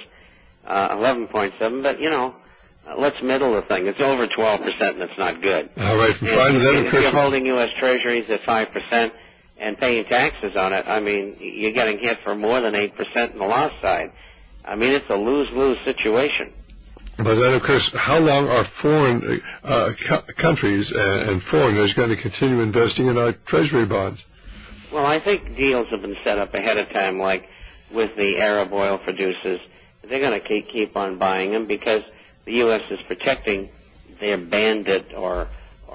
11.7, but, let's middle the thing. It's over 12%, and it's not good. All right. If you're holding U.S. Treasuries at 5% and paying taxes on it, I mean, you're getting hit for more than 8% on the loss side. I mean, it's a lose-lose situation. But then, of course, how long are foreign countries and foreigners going to continue investing in our treasury bonds? Well, I think deals have been set up ahead of time, like with the Arab oil producers. They're going to keep on buying them because the U.S. is protecting their bandit or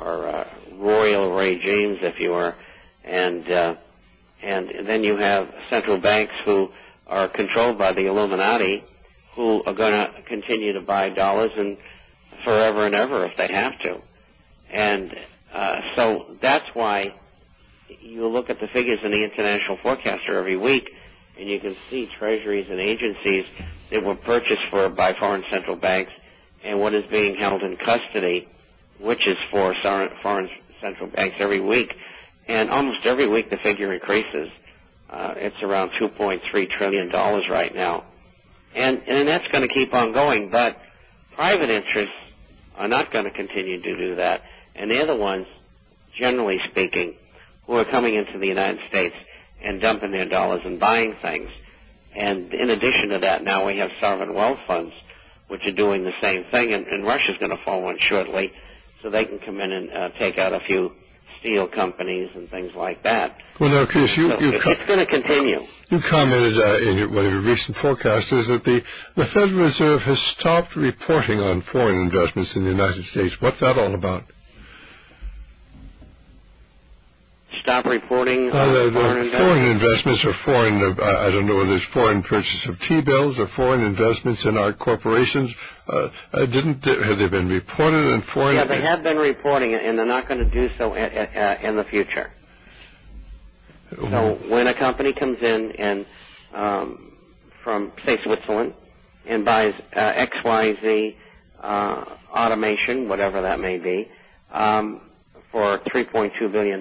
royal regimes, if you were, and then you have central banks who are controlled by the Illuminati, who are going to continue to buy dollars and forever and ever if they have to. And so that's why you look at the figures in the International Forecaster every week, and you can see treasuries and agencies that were purchased by foreign central banks and what is being held in custody, which is for foreign central banks every week. And almost every week the figure increases. It's around $2.3 trillion right now. And that's going to keep on going, but private interests are not going to continue to do that. And they're the ones, generally speaking, who are coming into the United States and dumping their dollars and buying things. And in addition to that, now we have sovereign wealth funds, which are doing the same thing, and Russia's going to follow in shortly, so they can come in and take out a few steel companies and things like that. Well, now, Chris, it's going to continue. You commented in one of your recent forecasts that the Federal Reserve has stopped reporting on foreign investments in the United States. What's that all about? Stop reporting on foreign investments or foreign, I don't know whether it's foreign purchase of T-bills or foreign investments in our corporations. Have they been reported in foreign? Yeah, they have been reporting it, and they're not going to do so in the future. So when a company comes in and from, say, Switzerland and buys XYZ automation, whatever that may be, for $3.2 billion,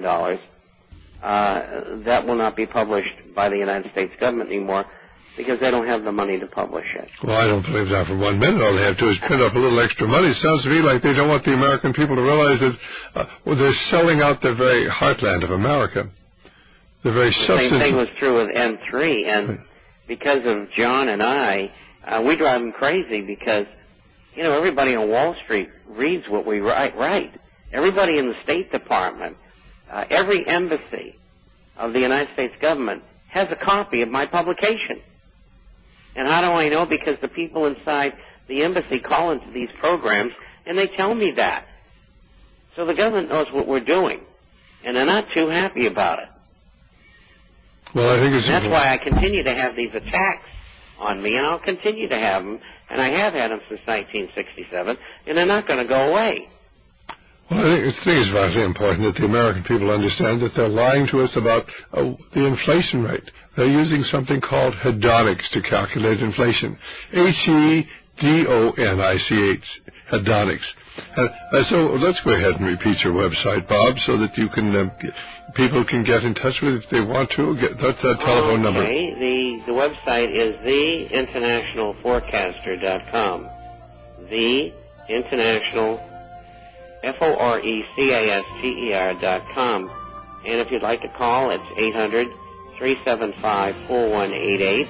that will not be published by the United States government anymore because they don't have the money to publish it. Well, I don't believe that for 1 minute. All they have to do is print up a little extra money. It sounds to me like they don't want the American people to realize that they're selling out the very heartland of America. The very substance. Same thing was true with M3, and because of John and I, we drive them crazy because, everybody on Wall Street reads what we write. Everybody in the State Department, every embassy of the United States government has a copy of my publication. And how do I know? Because the people inside the embassy call into these programs And they tell me that. So the government knows what we're doing, and they're not too happy about it. Well, I think it's... That's why I continue to have these attacks on me, and I'll continue to have them, and I have had them since 1967, and they're not going to go away. Well, I think it's vitally important that the American people understand that they're lying to us about the inflation rate. They're using something called hedonics to calculate inflation. Hedonics. Hedonics. So let's go ahead and repeat your website, Bob, so that you can people can get in touch with it if they want to. That's that telephone number. Okay. The website is theinternationalforecaster.com. theinternational.com. And if you'd like to call, it's 800-375-4188.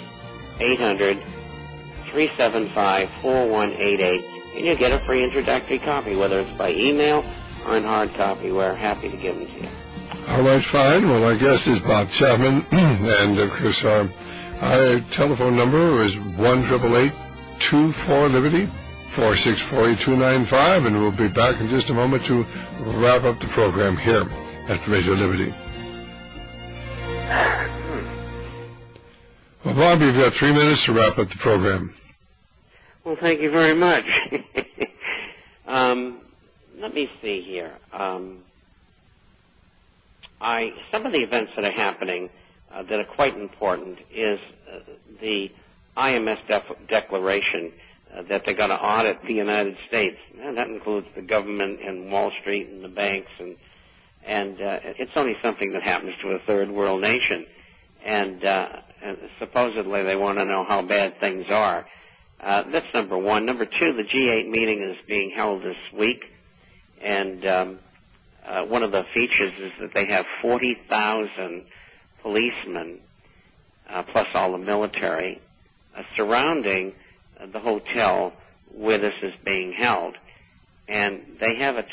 800-375-4188. And you'll get a free introductory copy, whether it's by email or in hard copy. We're happy to give them to you. All right, fine. Well, our guest is Bob Chapman, and of course our telephone number is 1-888-24-LIBERTY, 464-8295, and we'll be back in just a moment to wrap up the program here at Radio Liberty. Well, Bob, you've got 3 minutes to wrap up the program. Well, thank you very much. Let me see here. Some of the events that are happening that are quite important is the IMF declaration that they're going to audit the United States. And that includes the government and Wall Street and the banks, and it's only something that happens to a third world nation. And supposedly they want to know how bad things are. That's number one. Number two, the G8 meeting is being held this week, and one of the features is that they have 40,000 policemen, plus all the military, surrounding the hotel where this is being held. And they have a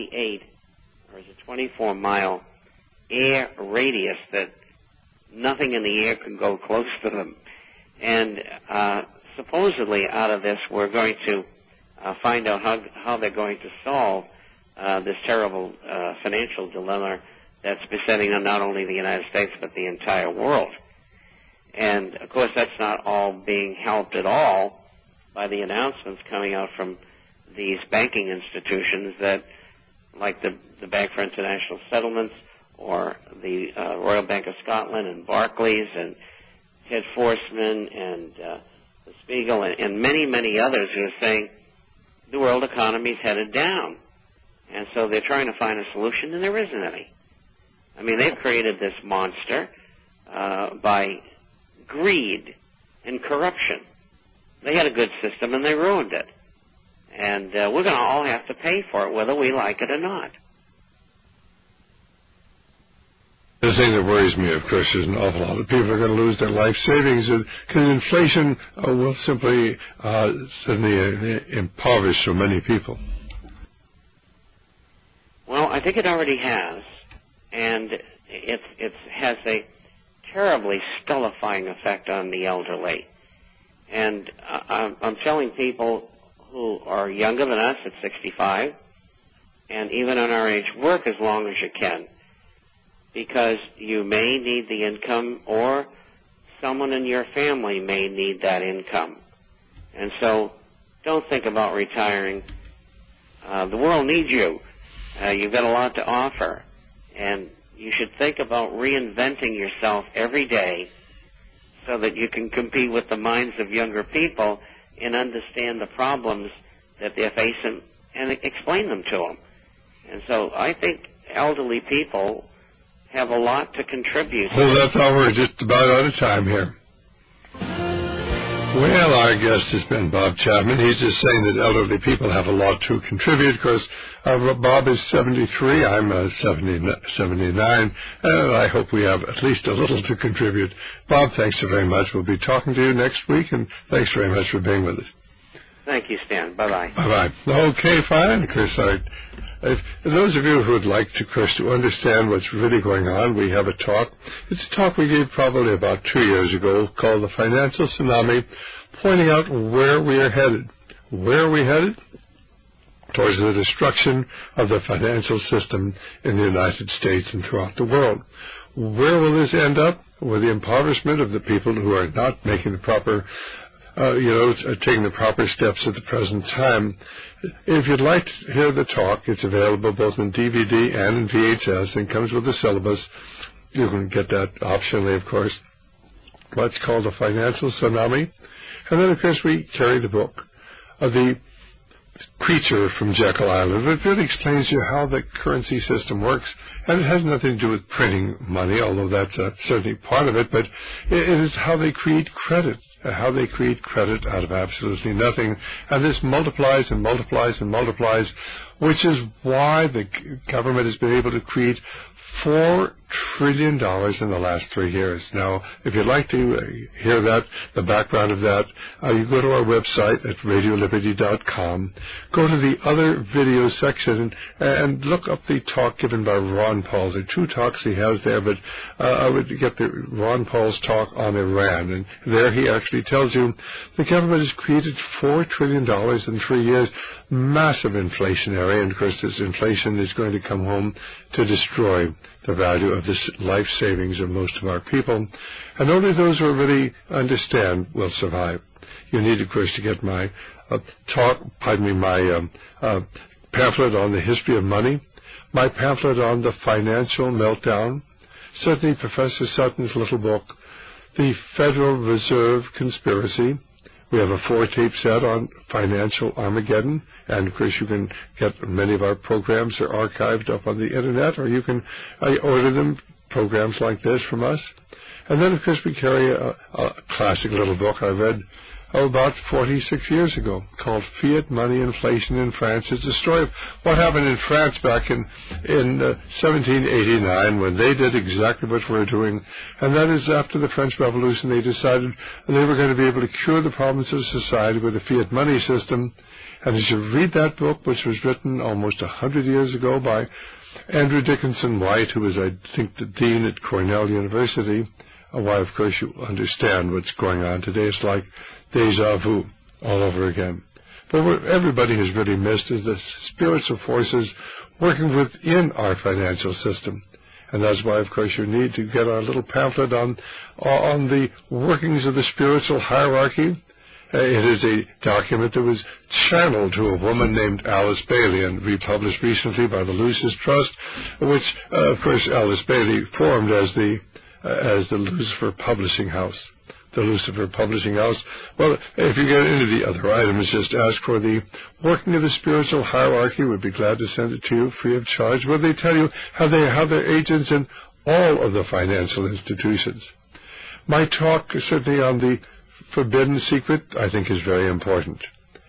24-mile air radius that nothing in the air can go close to them. And supposedly out of this we're going to find out how they're going to solve this terrible financial dilemma that's besetting not only the United States but the entire world. And, of course, that's not all being helped at all by the announcements coming out from these banking institutions that, like the Bank for International Settlements or the Royal Bank of Scotland and Barclays and Ted Forsman and the Spiegel and many, many others who are saying the world economy is headed down. And so they're trying to find a solution, and there isn't any. I mean, they've created this monster by greed and corruption. They had a good system, and they ruined it. And we're going to all have to pay for it, whether we like it or not. The thing that worries me, of course, is an awful lot of people are going to lose their life savings because inflation will simply suddenly impoverish so many people. Well, I think it already has, and it has a terribly stultifying effect on the elderly. And I'm telling people who are younger than us at 65, and even on our age, work as long as you can, because you may need the income, or someone in your family may need that income. And so don't think about retiring. The world needs you. You've got a lot to offer, and you should think about reinventing yourself every day so that you can compete with the minds of younger people and understand the problems that they're facing and explain them to them. And so I think elderly people have a lot to contribute. Well, that's all. We're just about out of time here. Well, our guest has been Bob Chapman. He's just saying that elderly people have a lot to contribute because Bob is 73, I'm 79, and I hope we have at least a little to contribute. Bob, thanks so very much. We'll be talking to you next week, and thanks very much for being with us. Thank you, Stan. Bye-bye. Bye-bye. Okay, fine, Chris. If those of you who would like to, Chris, to understand what's really going on, we have a talk. It's a talk we gave probably about 2 years ago called The Financial Tsunami, pointing out where we are headed. Where are we headed? towards the destruction of the financial system in the United States and throughout the world. Where will this end up? With the impoverishment of the people who are not making the proper, taking the proper steps at the present time. If you'd like to hear the talk, it's available both in DVD and in VHS and comes with a syllabus. You can get that optionally, of course. What's called a financial tsunami. And then, of course, we carry the book of the creature from Jekyll Island. It really explains to you how the currency system works, and it has nothing to do with printing money, although that's certainly part of it, but it is how they create credit, out of absolutely nothing, and this multiplies and multiplies and multiplies, which is why the government has been able to create $4 trillion in the last 3 years. Now, if you'd like to hear that, the background of that, you go to our website at radioliberty.com, go to the other video section, and look up the talk given by Ron Paul. There are 2 talks he has there, but I would get the Ron Paul's talk on Iran, and there he actually tells you the government has created $4 trillion in 3 years, massive inflationary, and of course this inflation is going to come home to destroy the value of this life savings of most of our people. And only those who really understand will survive. You need, of course, to get my pamphlet on the history of money, my pamphlet on the financial meltdown, certainly Professor Sutton's little book, The Federal Reserve Conspiracy. We have a 4-tape set on financial Armageddon, and of course you can get many of our programs are archived up on the internet, or you can order them, programs like this from us. And then of course we carry a classic little book I read about 46 years ago called Fiat Money Inflation in France. It's a story of what happened in France back in 1789 when they did exactly what we're doing, and that is after the French Revolution they decided they were going to be able to cure the problems of society with a fiat money system. And as you read that book, which was written almost 100 years ago by Andrew Dickinson White, who was, I think, the dean at Cornell University, why, of course, you understand what's going on today. It's like deja vu all over again. But what everybody has really missed is the spiritual forces working within our financial system. And that's why, of course, you need to get our little pamphlet on the workings of the spiritual hierarchy. It is a document that was channeled to a woman named Alice Bailey and republished recently by the Lucis Trust, which, of course, Alice Bailey formed as the Lucifer Publishing House. The Lucifer Publishing House. Well, if you get into the other items, just ask for the working of the spiritual hierarchy. We'd be glad to send it to you free of charge, where they tell you how they're agents in all of the financial institutions. My talk, certainly on the Forbidden Secret, I think is very important.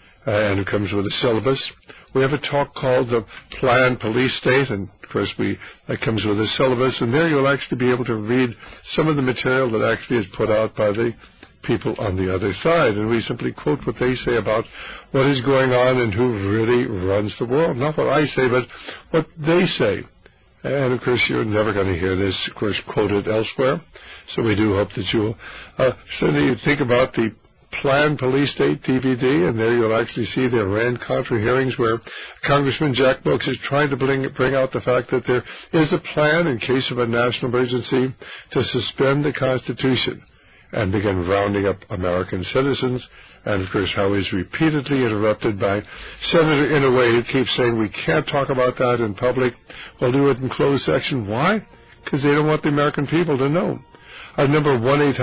And it comes with a syllabus. We have a talk called the Planned Police State, and of course that comes with a syllabus, and there you'll actually be able to read some of the material that actually is put out by the people on the other side, and we simply quote what they say about what is going on and who really runs the world. Not what I say, but what they say. And of course you're never going to hear this, of course, quoted elsewhere, so we do hope that you'll certainly think about the Planned Police State DVD, and there you'll actually see the Iran-Contra hearings where Congressman Jack Brooks is trying to bring out the fact that there is a plan in case of a national emergency to suspend the Constitution and begin rounding up American citizens. And, of course, how he's repeatedly interrupted by Senator Inouye, who keeps saying we can't talk about that in public. We'll do it in closed section. Why? Because they don't want the American people to know. Our number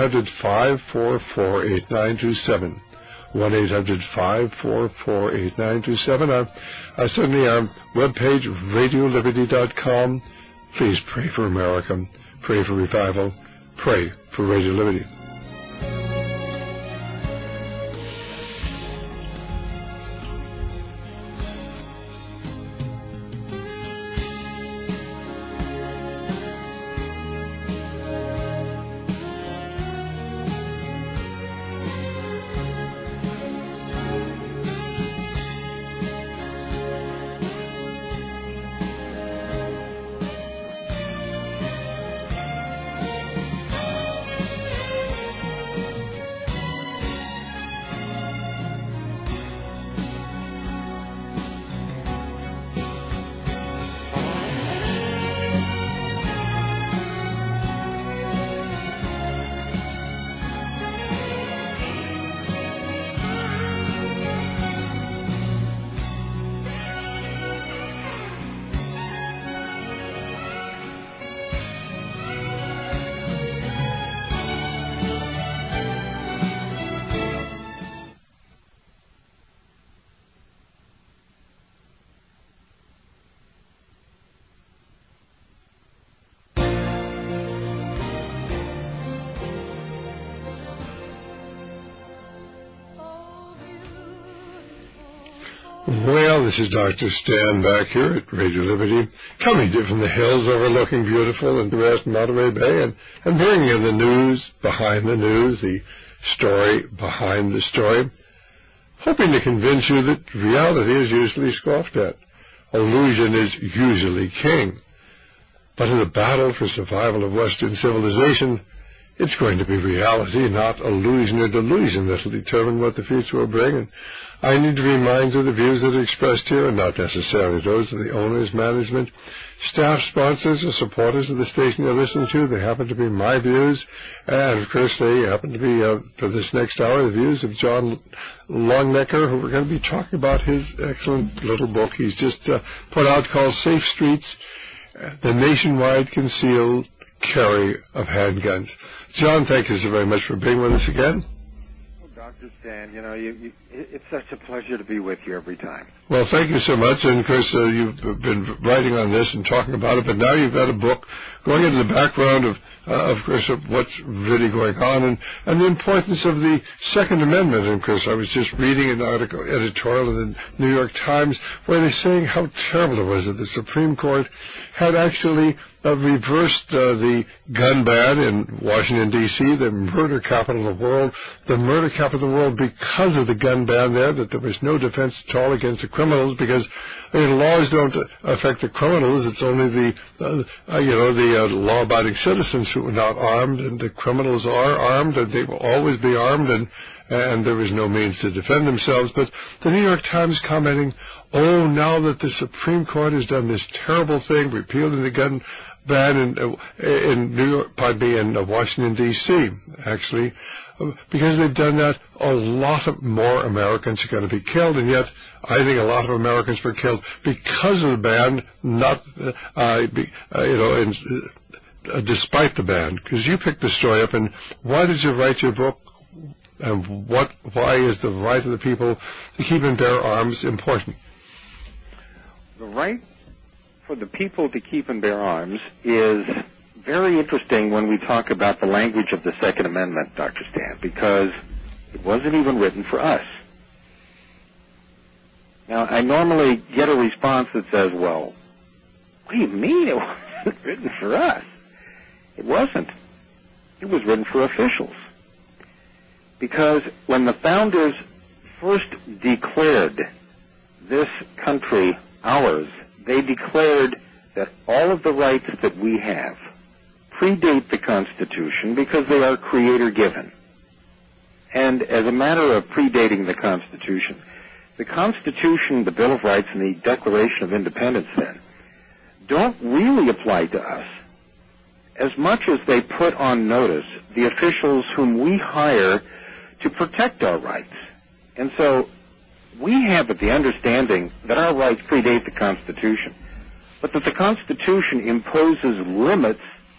1-800-544-8927. 1-800-544-8927. Certainly our webpage, radioliberty.com. Please pray for America. Pray for revival. Pray for Radio Liberty. Well, this is Dr. Stan back here at Radio Liberty, coming to you from the hills overlooking beautiful and vast Monterey Bay, and bringing you the news behind the news, the story behind the story, hoping to convince you that reality is usually scoffed at. Illusion is usually king. But in the battle for survival of Western civilization, it's going to be reality, not illusion or delusion, that will determine what the future will bring. And I need to remind you the views that are expressed here are not necessarily those of the owners, management, staff, sponsors, or supporters of the station you're listening to. They happen to be my views, and of course they happen to be, for this next hour, the views of John Longnecker, who we're going to be talking about his excellent little book he's just put out called Safe Streets, the Nationwide Concealed Carry of Handguns. John, thank you so very much for being with us again. Dr. Stan, it's such a pleasure to be with you every time. Well, thank you so much. And, of course, you've been writing on this and talking about it, but now you've got a book going into the background of course, of what's really going on and the importance of the Second Amendment. And, of course, I was just reading an editorial in the New York Times where they're saying how terrible it was that the Supreme Court had actually reversed the gun ban in Washington, D.C., the murder capital of the world, because of the gun ban there, that there was no defense at all against the criminals, because laws don't affect the criminals. It's only the law-abiding citizens who are not armed, and the criminals are armed, and they will always be armed, and there is no means to defend themselves. But the New York Times commenting, oh, now that the Supreme Court has done this terrible thing, repealing the gun ban in Washington, D.C., actually, because they've done that, a lot of more Americans are going to be killed, and yet I think a lot of Americans were killed because of the ban, not, despite the ban. Because you picked the story up, and why did you write your book? And why is the right of the people to keep and bear arms important? The right for the people to keep and bear arms is very interesting when we talk about the language of the Second Amendment, Dr. Stan, because it wasn't even written for us. Now, I normally get a response that says, well, what do you mean it wasn't written for us? It wasn't. It was written for officials. Because when the founders first declared this country ours, they declared that all of the rights that we have predate the Constitution because they are creator-given. And as a matter of predating the Constitution, the Bill of Rights, and the Declaration of Independence then don't really apply to us as much as they put on notice the officials whom we hire to protect our rights. And so we have the understanding that our rights predate the Constitution, but that the Constitution imposes limits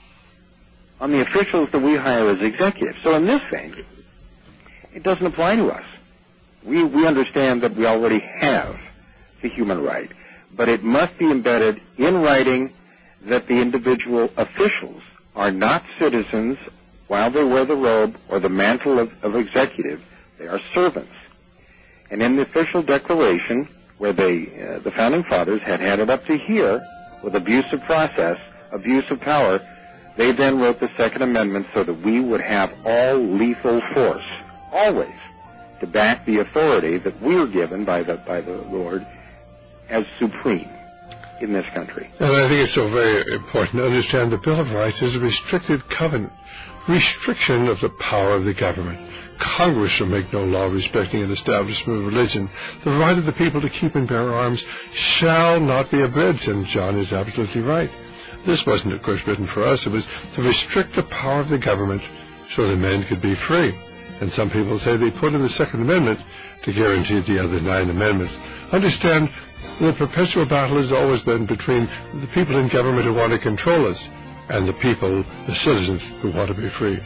on the officials that we hire as executives. So in this vein, it doesn't apply to us. We understand that we already have the human right, but it must be embedded in writing that the individual officials are not citizens while they wear the robe or the mantle of executive. They are servants. And in the official declaration, where the Founding Fathers had it up to here with abuse of process, abuse of power, they then wrote the Second Amendment so that we would have all lethal force, always, to back the authority that we are given by the Lord as supreme in this country. And I think it's so very important to understand the Bill of Rights is a restrictive covenant, restriction of the power of the government. Congress shall make no law respecting an establishment of religion. The right of the people to keep and bear arms shall not be abridged, and John is absolutely right. This wasn't, of course, written for us. It was to restrict the power of the government so that men could be free. And some people say they put in the Second Amendment to guarantee the other 9 amendments. Understand, the perpetual battle has always been between the people in government who want to control us and the people, the citizens, who want to be free.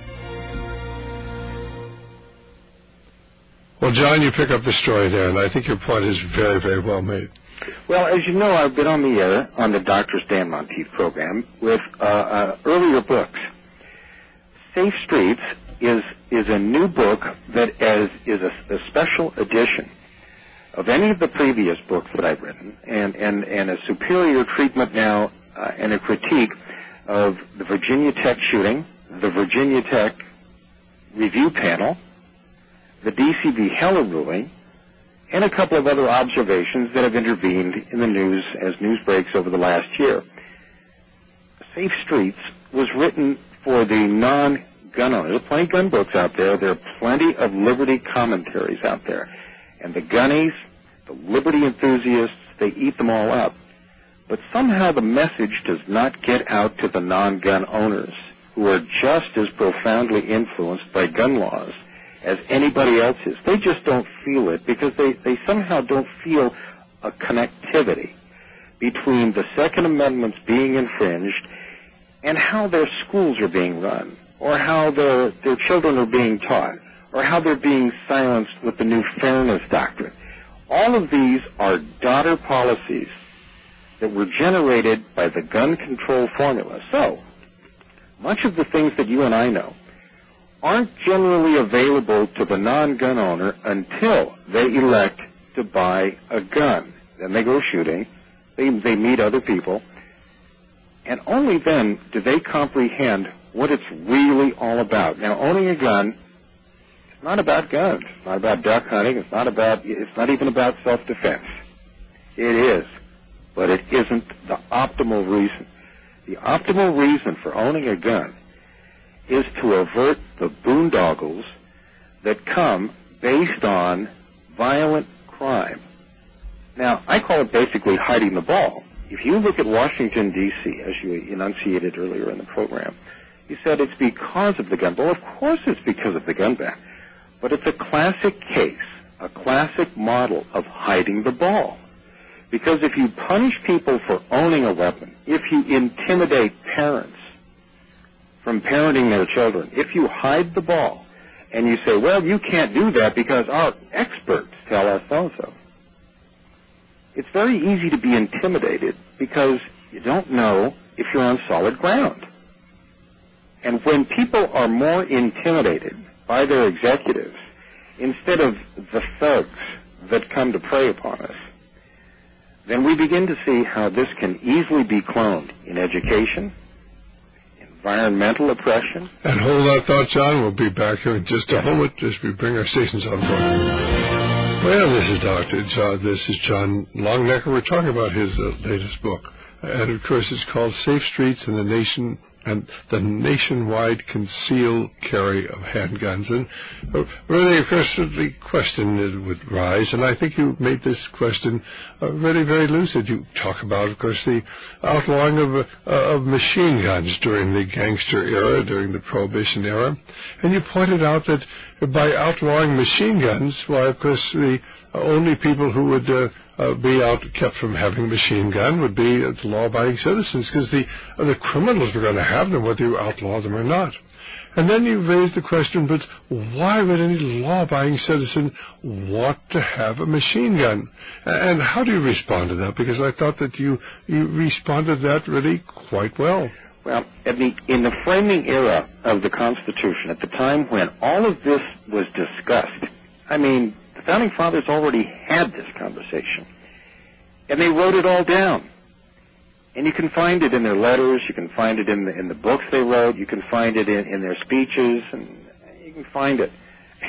Well, John, you pick up the story there, and I think your point is very, very well made. Well, as you know, I've been on the air on the Dr. Stan Monteith program with earlier books. Safe Streets is a new book that is a special edition of any of the previous books that I've written, and a superior treatment now and a critique of the Virginia Tech shooting, the Virginia Tech review panel, the D.C. v. Heller ruling, and a couple of other observations that have intervened in the news as news breaks over the last year. Safe Streets was written for the non-gun owners. There are plenty of gun books out there. There are plenty of liberty commentaries out there. And the gunnies, the liberty enthusiasts, they eat them all up. But somehow the message does not get out to the non-gun owners, who are just as profoundly influenced by gun laws as anybody else is. They just don't feel it because they somehow don't feel a connectivity between the Second Amendment's being infringed and how their schools are being run, or how their children are being taught, or how they're being silenced with the new fairness doctrine. All of these are daughter policies that were generated by the gun control formula. So, much of the things that you and I know aren't generally available to the non-gun owner until they elect to buy a gun. Then they go shooting, they meet other people, and only then do they comprehend what it's really all about. Now, owning a gun, it's not about guns. It's not about duck hunting. It's not even about self-defense. It is, but it isn't the optimal reason. The optimal reason for owning a gun is to avert the boondoggles that come based on violent crime. Now, I call it basically hiding the ball. If you look at Washington, D.C., as you enunciated earlier in the program, you said it's because of the gun. Well, of course it's because of the gun ban. But it's a classic case, a classic model of hiding the ball. Because if you punish people for owning a weapon, if you intimidate parents from parenting their children, if you hide the ball and you say, well, you can't do that because our experts tell us so-and-so, it's very easy to be intimidated because you don't know if you're on solid ground. And when people are more intimidated by their executives instead of the thugs that come to prey upon us, then we begin to see how this can easily be cloned in education, environmental oppression. And hold that thought, John. We'll be back here in just a moment as we bring our stations on board. Well, this is John Longnecker. We're talking about his latest book. And, of course, it's called Safe Streets and the Nationwide Concealed Carry of Handguns. And really, of course, the question would rise, and I think you made this question really very lucid. You talk about, of course, the outlawing of machine guns during the gangster era, during the Prohibition era. And you pointed out that by outlawing machine guns, why, of course, the only people who would be kept from having a machine gun would be the law-abiding citizens, because the criminals were going to have them whether you outlaw them or not. And then you raised the question, but why would any law-abiding citizen want to have a machine gun? And how do you respond to that? Because I thought that you responded to that really quite well. Well, in the framing era of the Constitution, at the time when all of this was discussed, I mean, the Founding Fathers already had this conversation, and they wrote it all down. And you can find it in their letters, you can find it in the books they wrote, you can find it in their speeches, and you can find it.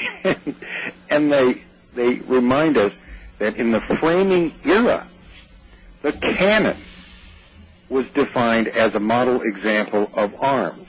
And they remind us that in the framing era, the cannon was defined as a model example of arms.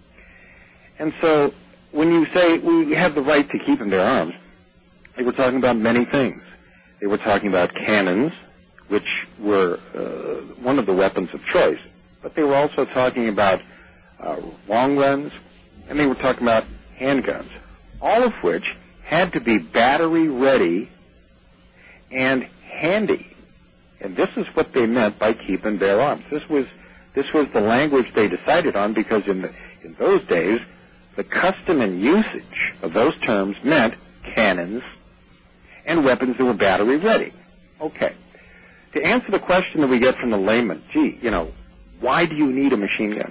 And so when you say we have the right to keep and bear arms, they were talking about many things. They were talking about cannons, which were one of the weapons of choice. But they were also talking about long guns, and they were talking about handguns, all of which had to be battery ready and handy. And this is what they meant by keep and bear arms. This was the language they decided on, because in those days, the custom and usage of those terms meant cannons and weapons that were battery ready. Okay. To answer the question that we get from the layman, why do you need a machine gun?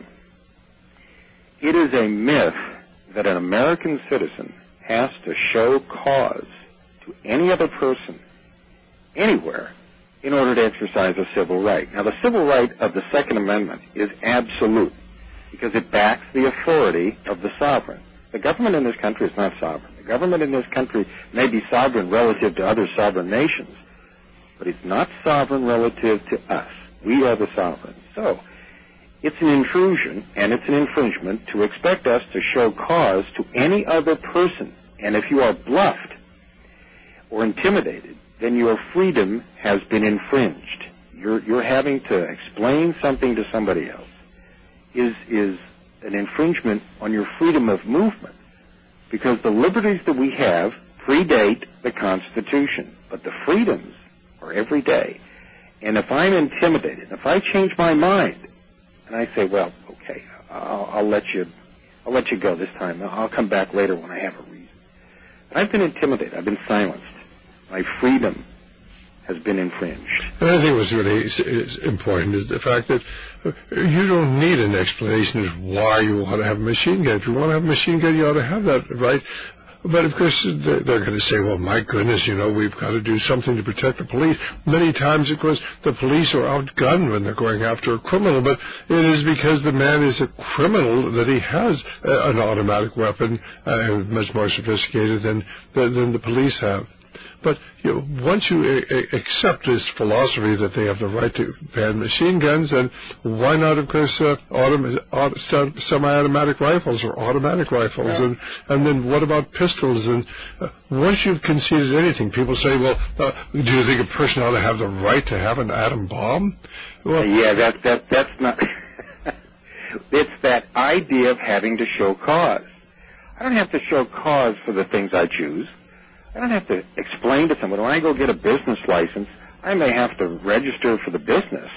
It is a myth that an American citizen has to show cause to any other person anywhere in order to exercise a civil right. Now, the civil right of the Second Amendment is absolute because it backs the authority of the sovereign. The government in this country is not sovereign. The government in this country may be sovereign relative to other sovereign nations, but it's not sovereign relative to us. We are the sovereign. So, it's an intrusion and it's an infringement to expect us to show cause to any other person. And if you are bluffed or intimidated, then your freedom has been infringed. You're having to explain something to somebody else is an infringement on your freedom of movement, because the liberties that we have predate the Constitution, but the freedoms are every day. And if I'm intimidated, if I change my mind, and I say, well, okay, I'll let you go this time. I'll come back later when I have a reason. But I've been intimidated. I've been silenced. My freedom has been infringed. And I think what's really important is the fact that you don't need an explanation as why you want to have a machine gun. If you want to have a machine gun, you ought to have that right. But, of course, they're going to say, well, my goodness, we've got to do something to protect the police. Many times, of course, the police are outgunned when they're going after a criminal, but it is because the man is a criminal that he has an automatic weapon, much more sophisticated than the police have. But once you accept this philosophy that they have the right to ban machine guns, then why not, of course, semi-automatic rifles or automatic rifles? Yeah. And then what about pistols? And once you've conceded anything, people say, well, do you think a person ought to have the right to have an atom bomb? Well, yeah, that's not... It's that idea of having to show cause. I don't have to show cause for the things I choose. I don't have to explain to someone. When I go get a business license, I may have to register for the business.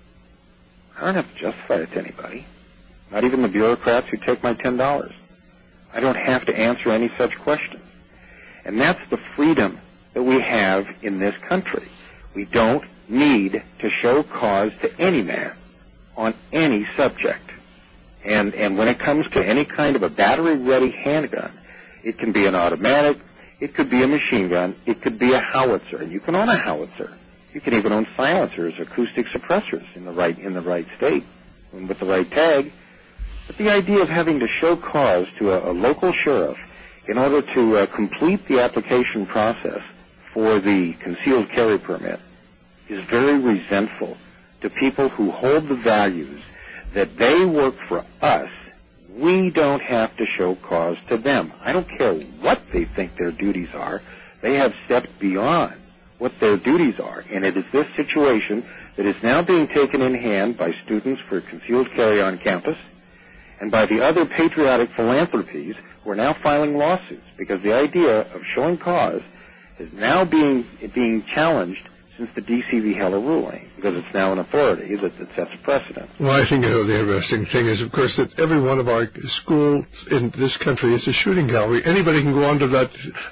I don't have to justify it to anybody, not even the bureaucrats who take my $10. I don't have to answer any such questions. And that's the freedom that we have in this country. We don't need to show cause to any man on any subject. And when it comes to any kind of a battery-ready handgun, it can be an automatic, it could be a machine gun, it could be a howitzer. And you can own a howitzer. You can even own silencers, acoustic suppressors in the right state and with the right tag. But the idea of having to show cause to a local sheriff in order to complete the application process for the concealed carry permit is very resentful to people who hold the values that they work for us. We don't have to show cause to them. I don't care what they think their duties are. They have stepped beyond what their duties are. And it is this situation that is now being taken in hand by students for concealed carry on campus and by the other patriotic philanthropies who are now filing lawsuits because the idea of showing cause is now being challenged since the D.C. v. Heller ruling, because it's now an authority that sets a precedent. Well, I think the interesting thing is, of course, that every one of our schools in this country is a shooting gallery. Anybody can go onto that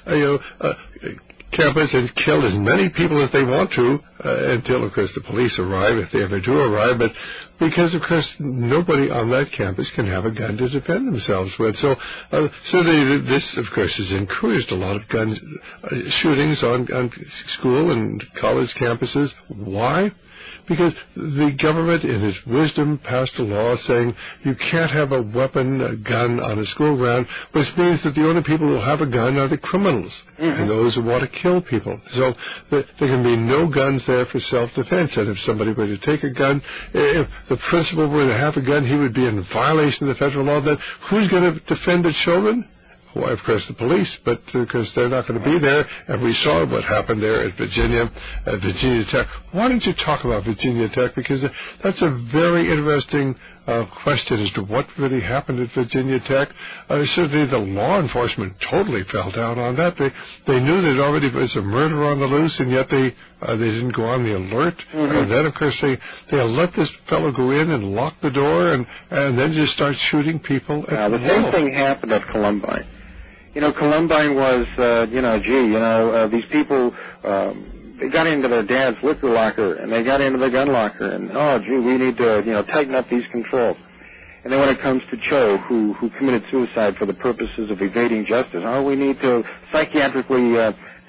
campus and kill as many people as they want to until, of course, the police arrive, if they ever do arrive. But because, of course, nobody on that campus can have a gun to defend themselves with. So this, of course, has encouraged a lot of gun shootings on school and college campuses. Why? Because the government, in its wisdom, passed a law saying you can't have a weapon, a gun on a school ground, which means that the only people who will have a gun are the criminals and those who want to kill people. So there can be no guns there for self-defense. And if somebody were to take a gun, if the principal were to have a gun, he would be in violation of the federal law. Then who's going to defend the children? Well, of course, the police, but because they're not going to be there, and we saw what happened there at Virginia Tech. Why don't you talk about Virginia Tech? Because that's a very interesting question as to what really happened at Virginia Tech. Certainly the law enforcement totally fell down on that. They knew that already was a murder on the loose, and yet they didn't go on the alert. And then, of course, they let this fellow go in and lock the door and then just start shooting people at the same thing happened at Columbine. Columbine was, these people, they got into their dad's liquor locker, and they got into the gun locker, and, we need to, tighten up these controls. And then when it comes to Cho, who committed suicide for the purposes of evading justice, we need to psychiatrically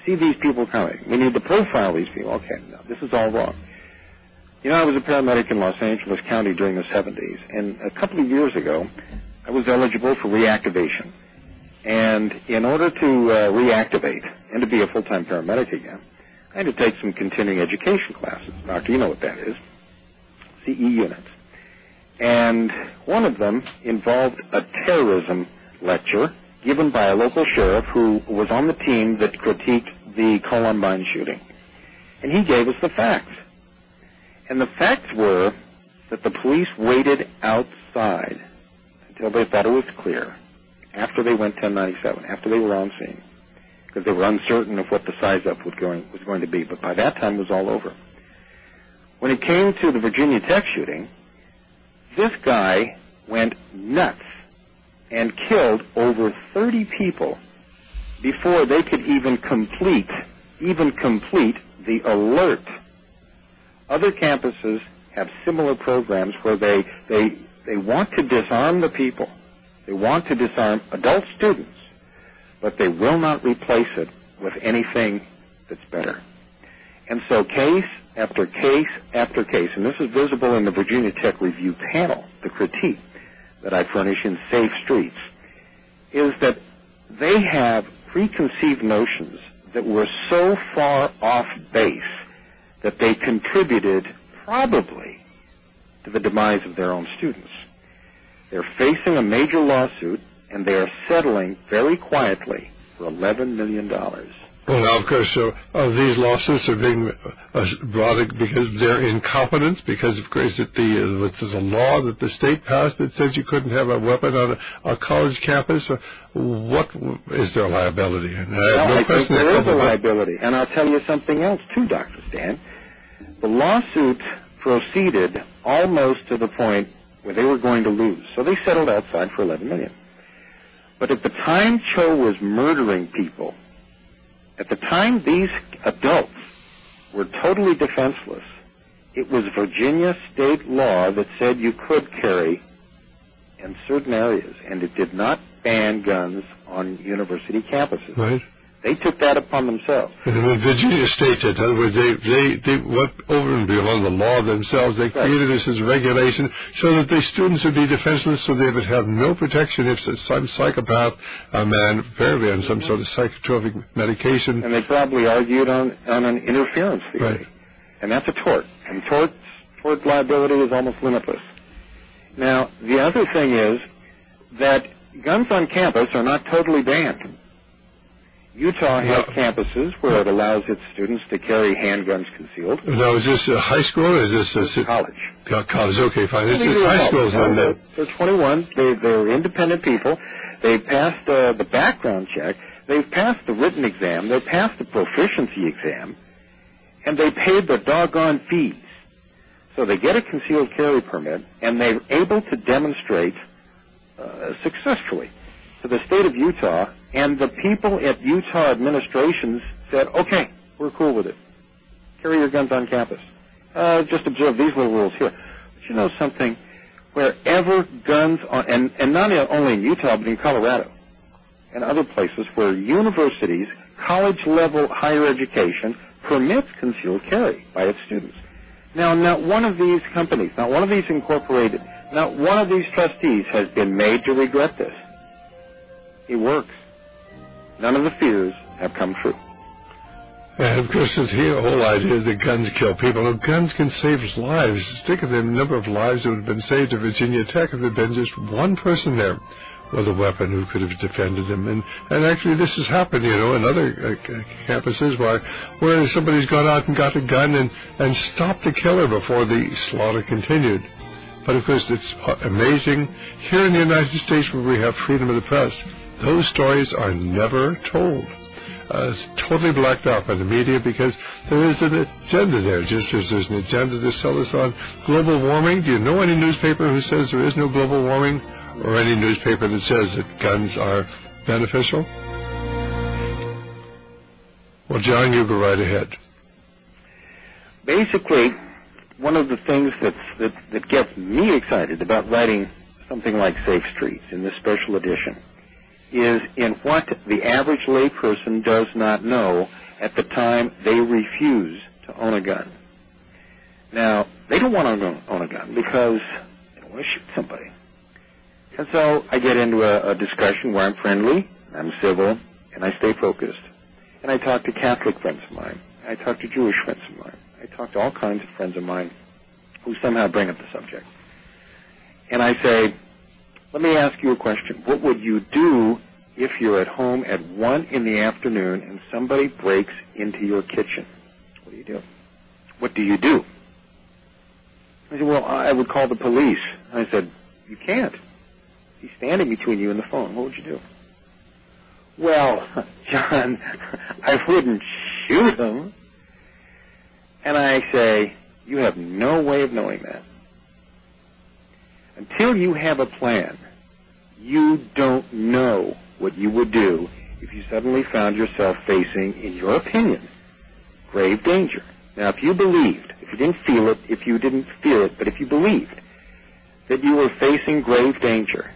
see these people coming. We need to profile these people. Okay, no, this is all wrong. You know, I was a paramedic in Los Angeles County during the 70s, and a couple of years ago, I was eligible for reactivation. And in order to reactivate and to be a full-time paramedic again, I had to take some continuing education classes. Doctor, you know what that is. CE units. And one of them involved a terrorism lecture given by a local sheriff who was on the team that critiqued the Columbine shooting. And he gave us the facts. And the facts were that the police waited outside until they thought it was clear, after they went 1097, after they were on scene, because they were uncertain of what the size-up was going to be. But by that time, it was all over. When it came to the Virginia Tech shooting, this guy went nuts and killed over 30 people before they could even complete the alert. Other campuses have similar programs where they want to disarm the people. They want to disarm adult students, but they will not replace it with anything that's better. And so case after case after case, and this is visible in the Virginia Tech Review panel, the critique that I furnish in Safe Streets, is that they have preconceived notions that were so far off base that they contributed probably to the demise of their own students. They're facing a major lawsuit, and they are settling very quietly for $11 million. Well, now, of course, these lawsuits are being brought because of their incompetence, because, of course, there's a law that the state passed that says you couldn't have a weapon on a college campus. What is their liability? And I think there is a liability. And I'll tell you something else, too, Dr. Stan. The lawsuit proceeded almost to the point where they were going to lose. So they settled outside for $11 million. But at the time Cho was murdering people, at the time these adults were totally defenseless, it was Virginia state law that said you could carry in certain areas, and it did not ban guns on university campuses. Right. They took that upon themselves. And the Virginia state did. In other words, they went over and beyond the law themselves. They created this as a regulation so that the students would be defenseless, so they would have no protection if some psychopath, a man, apparently on some sort of psychotropic medication. And they probably argued on an interference theory. Right. And that's a tort. And tort liability is almost limitless. Now, the other thing is that guns on campus are not totally banned. Utah has campuses where it allows its students to carry handguns concealed. Now, is this a high school or is this a college? College, okay, fine. This is high schools. They're 21. They're independent people. They've passed the background check. They've passed the written exam. They've passed the proficiency exam. And they paid the doggone fees. So they get a concealed carry permit, and they're able to demonstrate successfully to the state of Utah. And the people at Utah administrations said, okay, we're cool with it. Carry your guns on campus. Just observe these little rules here. But you know something? Wherever guns are, and not only in Utah, but in Colorado and other places where universities, college-level higher education, permits concealed carry by its students. Now, not one of these companies, not one of these incorporated, not one of these trustees has been made to regret this. It works. None of the fears have come true. And, of course, the whole idea is that guns kill people. Now, guns can save lives. Think of the number of lives that would have been saved at Virginia Tech if there had been just one person there with a weapon who could have defended them. And actually, this has happened, in other campuses where somebody's gone out and got a gun and stopped the killer before the slaughter continued. But, of course, it's amazing. Here in the United States, where we have freedom of the press, those stories are never told. It's totally blacked out by the media because there is an agenda there, just as there's an agenda to sell us on global warming. Do you know any newspaper who says there is no global warming, or any newspaper that says that guns are beneficial? Well, John, you go right ahead. Basically, one of the things that gets me excited about writing something like Safe Streets in this special edition is in what the average layperson does not know at the time they refuse to own a gun. Now, they don't want to own a gun because they don't want to shoot somebody. And so I get into a discussion where I'm friendly, I'm civil, and I stay focused. And I talk to Catholic friends of mine. I talk to Jewish friends of mine. I talk to all kinds of friends of mine who somehow bring up the subject. And I say, let me ask you a question. What would you do if you're at home at 1 in the afternoon and somebody breaks into your kitchen? What do you do? What do you do? I said, well, I would call the police. I said, you can't. He's standing between you and the phone. What would you do? Well, John, I wouldn't shoot him. And I say, you have no way of knowing that. Until you have a plan, you don't know what you would do if you suddenly found yourself facing, in your opinion, grave danger. Now, if you believed, if you didn't feel it, if you didn't feel it, but if you believed that you were facing grave danger,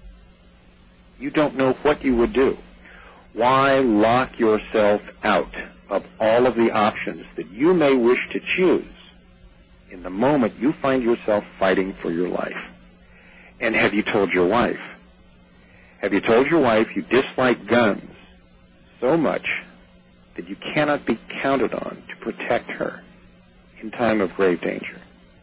you don't know what you would do. Why lock yourself out of all of the options that you may wish to choose in the moment you find yourself fighting for your life? And have you told your wife? Have you told your wife you dislike guns so much that you cannot be counted on to protect her in time of grave danger?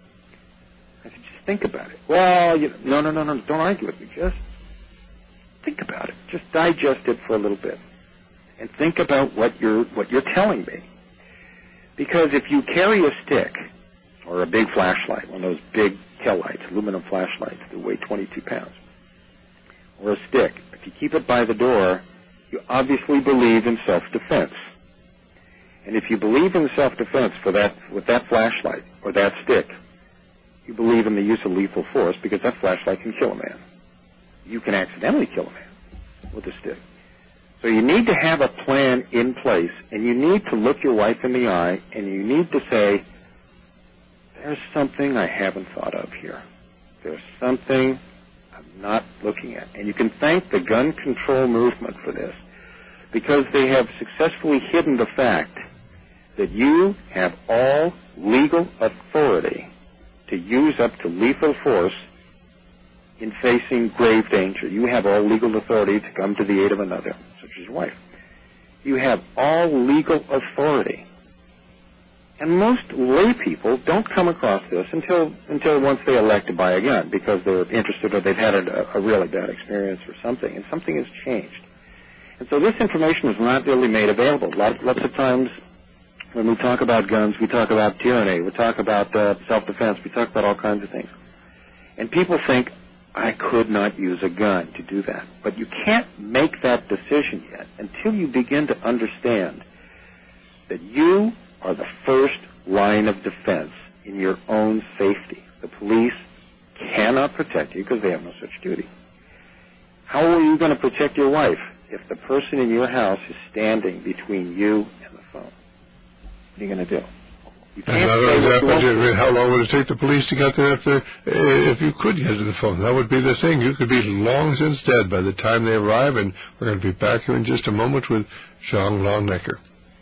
I said, just think about it. Well, no, don't argue with me. Just think about it. Just digest it for a little bit. And think about what you're telling me. Because if you carry a stick or a big flashlight, one of those big tail lights, aluminum flashlights that weigh 22 pounds, or a stick, if you keep it by the door, you obviously believe in self-defense. And if you believe in self-defense with that flashlight or that stick, you believe in the use of lethal force because that flashlight can kill a man. You can accidentally kill a man with a stick. So you need to have a plan in place, and you need to look your wife in the eye, and you need to say, there's something I haven't thought of here. There's something I'm not looking at. And you can thank the gun control movement for this, because they have successfully hidden the fact that you have all legal authority to use up to lethal force in facing grave danger. You have all legal authority to come to the aid of another, such as your wife. You have all legal authority. And most lay people don't come across this until once they elect to buy a gun because they're interested or they've had a really bad experience or something, and something has changed. And so this information is not really made available. Lots of times when we talk about guns, we talk about tyranny, we talk about self-defense, we talk about all kinds of things. And people think, I could not use a gun to do that. But you can't make that decision yet until you begin to understand that you are the first line of defense in your own safety. The police cannot protect you because they have no such duty. How are you going to protect your wife if the person in your house is standing between you and the phone? What are you going to do? How long would it take the police to get there if you could get to the phone? That would be the thing. You could be long since dead by the time they arrive, and we're going to be back here in just a moment with John Longnecker.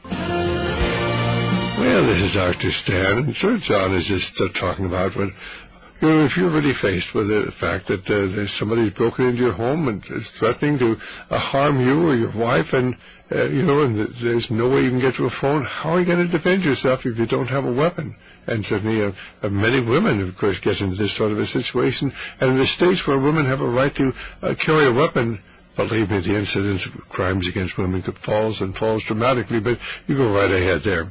Well, this is Dr. Stan, and Sir John is just talking about what, if you're really faced with the fact that somebody's broken into your home and is threatening to harm you or your wife, and and there's no way you can get to a phone, how are you going to defend yourself if you don't have a weapon? And certainly many women, of course, get into this sort of a situation. And in the states where women have a right to carry a weapon, believe me, the incidence of crimes against women falls dramatically, but you go right ahead there.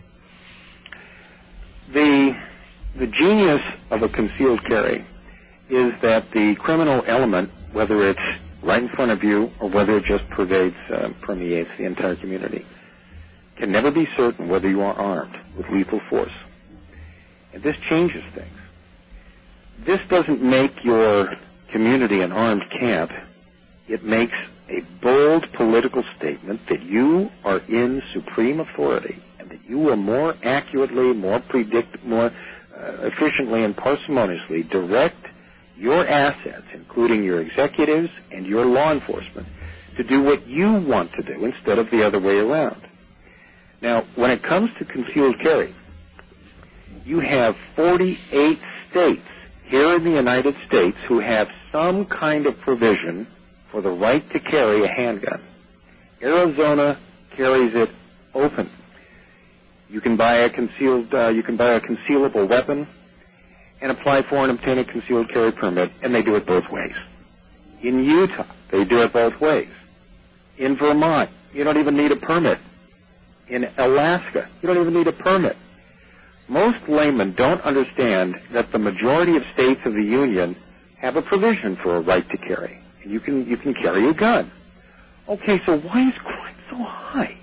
The genius of a concealed carry is that the criminal element, whether it's right in front of you or whether it just permeates the entire community, can never be certain whether you are armed with lethal force. And this changes things. This doesn't make your community an armed camp. It makes a bold political statement that you are in supreme authority and that you will more accurately, more efficiently and parsimoniously direct your assets, including your executives and your law enforcement, to do what you want to do instead of the other way around. Now, when it comes to concealed carry, you have 48 states here in the United States who have some kind of provision for the right to carry a handgun. Arizona carries it open. You can buy a concealable weapon and apply for and obtain a concealed carry permit, and they do it both ways. In Utah, they do it both ways. In Vermont, you don't even need a permit. In Alaska, you don't even need a permit. Most laymen don't understand that the majority of states of the Union have a provision for a right to carry. And you can carry a gun. Okay, so why is crime so high?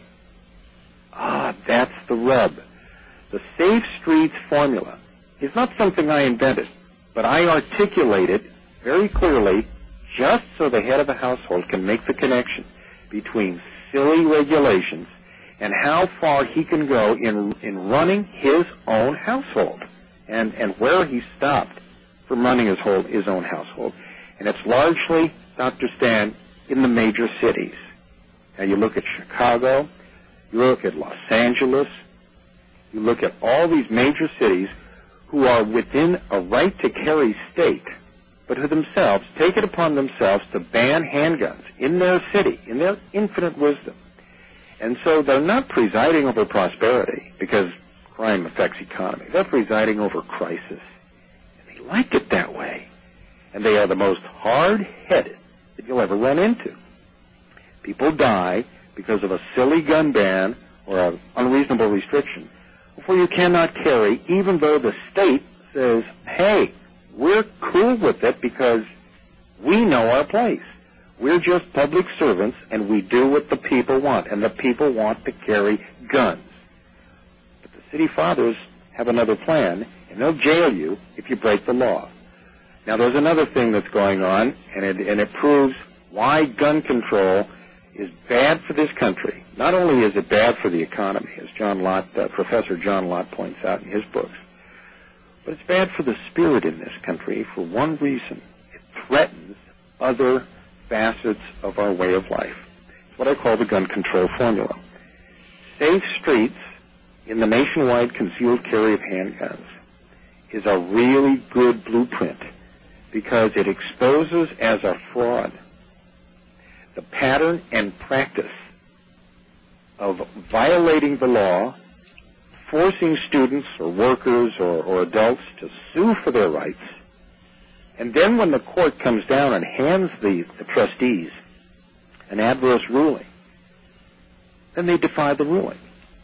That's the rub. The Safe Streets formula is not something I invented, but I articulate it very clearly just so the head of a household can make the connection between silly regulations and how far he can go in running his own household and where he stopped from running his own household. And it's largely, Dr. Stan, in the major cities. Now you look at Chicago, you look at Los Angeles, you look at all these major cities who are within a right to carry state, but who themselves take it upon themselves to ban handguns in their city, in their infinite wisdom. And so they're not presiding over prosperity because crime affects economy. They're presiding over crisis. And they like it that way. And they are the most hard-headed that you'll ever run into. People die because of a silly gun ban or an unreasonable restriction before you cannot carry, even though the state says, hey, we're cool with it because we know our place. We're just public servants, and we do what the people want, and the people want to carry guns. But the city fathers have another plan, and they'll jail you if you break the law. Now, there's another thing that's going on, and it proves why gun control is bad for this country. Not only is it bad for the economy, as Professor John Lott points out in his books, but it's bad for the spirit in this country for one reason. It threatens other facets of our way of life. It's what I call the gun control formula. Safe Streets in the nationwide concealed carry of handguns is a really good blueprint because it exposes as a fraud the pattern and practice of violating the law, forcing students or workers or adults to sue for their rights, and then when the court comes down and hands the trustees an adverse ruling, then they defy the ruling.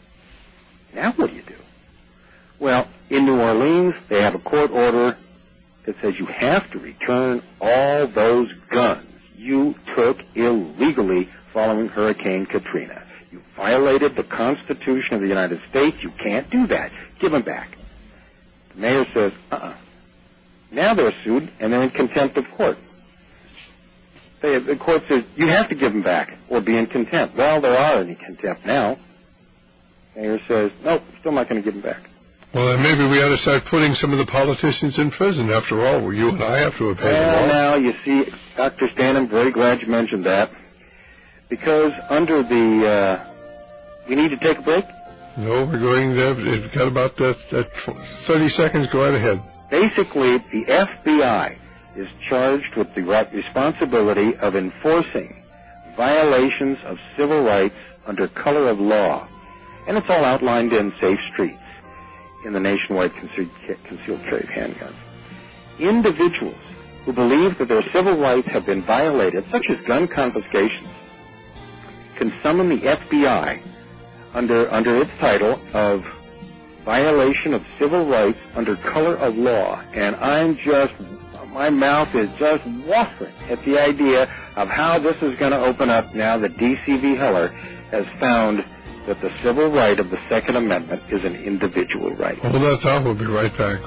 Now what do you do? Well, in New Orleans, they have a court order that says you have to return all those guns you took illegally following Hurricane Katrina. You violated the Constitution of the United States. You can't do that. Give them back. The mayor says, Now they're sued, and they're in contempt of court. The court says, you have to give them back or be in contempt. Well, there are any contempt now. The mayor says, nope, still not going to give them back. Well, then maybe we ought to start putting some of the politicians in prison. After all, you and I have to obey the law. Now, you see, Dr. Stan, I'm very glad you mentioned that. Because under the... we need to take a break? No, we're going there. We've got about 30 seconds. Go right ahead. Basically, the FBI is charged with the responsibility of enforcing violations of civil rights under color of law. And it's all outlined in Safe Streets in the nationwide concealed carry of handguns. Individuals who believe that their civil rights have been violated, such as gun confiscations, can summon the FBI under its title of violation of civil rights under color of law. And my mouth is just watering at the idea of how this is going to open up now that D.C. v. Heller has found that the civil right of the Second Amendment is an individual right. Well, that's all. We'll be right back.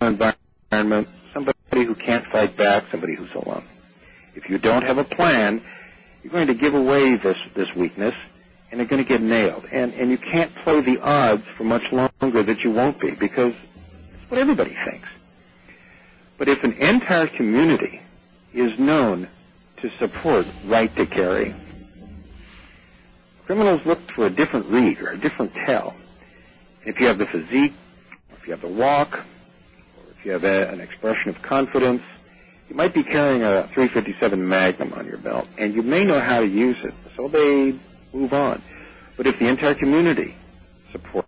environment, somebody who can't fight back, somebody who's alone. If you don't have a plan, you're going to give away this weakness, and you're going to get nailed. And you can't play the odds for much longer that you won't be, because that's what everybody thinks. But if an entire community is known to support right to carry, criminals look for a different read or a different tell. If you have the physique, if you have the walk, or if you have an expression of confidence, you might be carrying a .357 Magnum on your belt, and you may know how to use it, so they move on. But if the entire community supports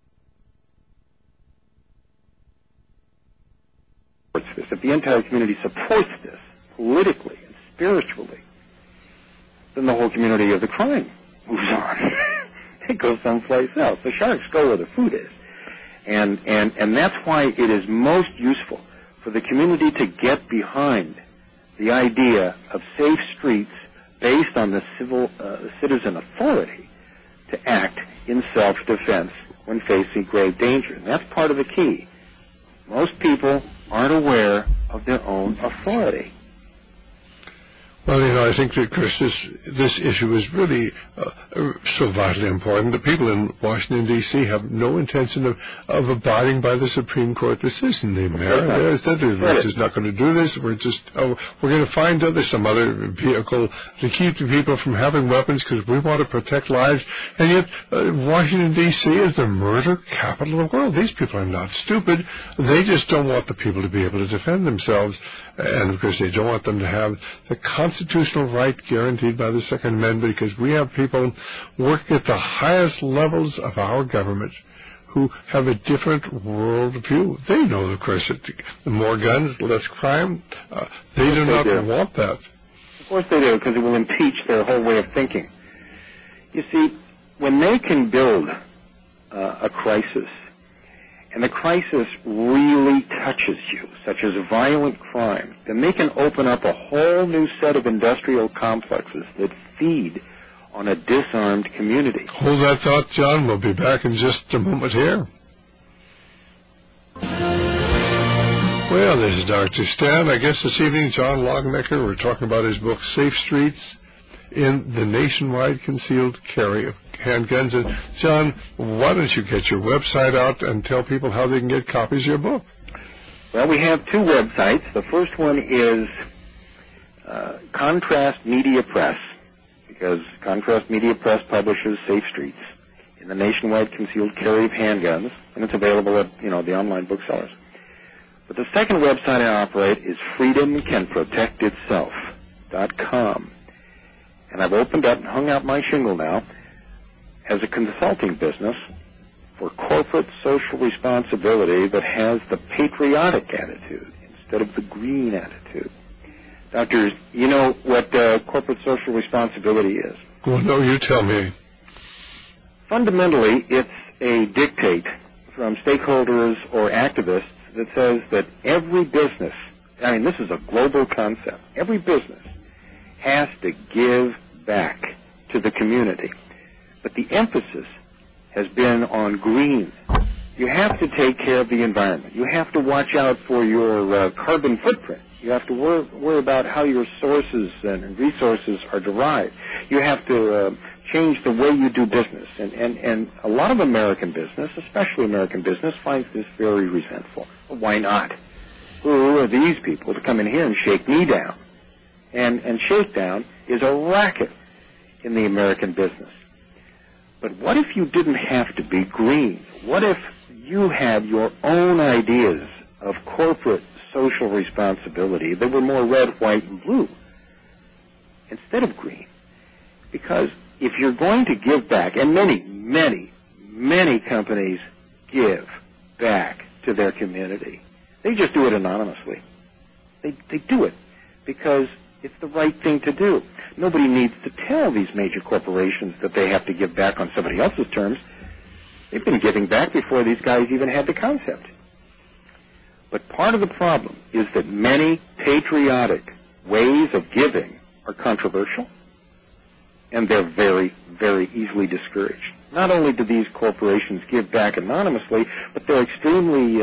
this, if the entire community supports this politically and spiritually, then the whole community of the crime moves on. It goes someplace else. The sharks go where the food is. And that's why it is most useful for the community to get behind the idea of safe streets based on the citizen authority to act in self-defense when facing grave danger. And that's part of the key. Most people aren't aware of their own authority. Well, I think that, Chris, this issue is really so vitally important. The people in Washington, D.C. have no intention of abiding by the Supreme Court decision. The mayor said we're just not going to do this. We're going to find out there's some other vehicle to keep the people from having weapons because we want to protect lives. And yet, Washington, D.C. is the murder capital of the world. These people are not stupid. They just don't want the people to be able to defend themselves. And, of course, they don't want them to have the constitutional right guaranteed by the Second Amendment, because we have people working at the highest levels of our government who have a different world view. They know, of course, that the more guns, less crime. They do not want that. Of course they do, because it will impeach their whole way of thinking. You see, when they can build a crisis, and the crisis really touches you, such as a violent crime, then they can open up a whole new set of industrial complexes that feed on a disarmed community. Hold that thought, John. We'll be back in just a moment here. Well, this is Dr. Stan. I guess this evening, John Longenecker, we're talking about his book, Safe Streets in the Nationwide Concealed Carry of Handguns. And, John, why don't you get your website out and tell people how they can get copies of your book? Well, we have two websites. The first one is Contrast Media Press, because Contrast Media Press publishes Safe Streets in the Nationwide Concealed Carry of Handguns, and it's available at, the online booksellers. But the second website I operate is freedomcanprotectitself.com. And I've opened up and hung out my shingle now as a consulting business for corporate social responsibility that has the patriotic attitude instead of the green attitude. Doctors, you know what corporate social responsibility is? Well, no, you tell me. Fundamentally, it's a dictate from stakeholders or activists that says that every business, this is a global concept, every business has to give back to the community. But the emphasis has been on green. You have to take care of the environment. You have to watch out for your carbon footprint. You have to worry about how your sources and resources are derived. You have to change the way you do business. And a lot of American business, especially American business, finds this very resentful. Well, why not? Who are these people to come in here and shake me down? And shakedown is a racket in the American business. But what if you didn't have to be green? What if you had your own ideas of corporate social responsibility that were more red, white, and blue instead of green? Because if you're going to give back, and many, many, many companies give back to their community, they just do it anonymously. They do it because it's the right thing to do. Nobody needs to tell these major corporations that they have to give back on somebody else's terms. They've been giving back before these guys even had the concept. But part of the problem is that many patriotic ways of giving are controversial, and they're very, very easily discouraged. Not only do these corporations give back anonymously, but they're extremely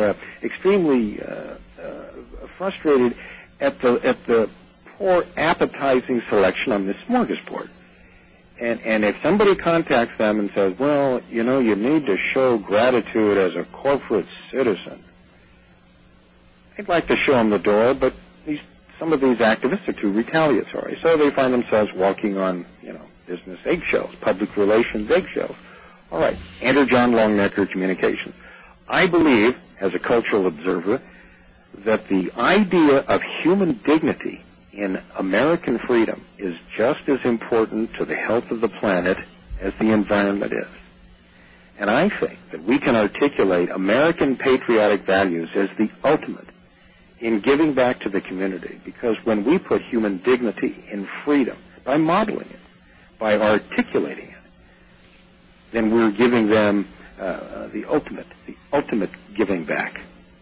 frustrated at the poor appetizing selection on this smorgasbord. And if somebody contacts them and says, well, you know, you need to show gratitude as a corporate citizen, they'd like to show them the door, but some of these activists are too retaliatory. So they find themselves walking on, you know, business eggshells, public relations eggshells. All right, enter John Longnecker Communications. I believe, as a cultural observer, that the idea of human dignity in American freedom is just as important to the health of the planet as the environment is. And I think that we can articulate American patriotic values as the ultimate in giving back to the community, because when we put human dignity in freedom, by modeling it, by articulating it, then we're giving them the ultimate giving back.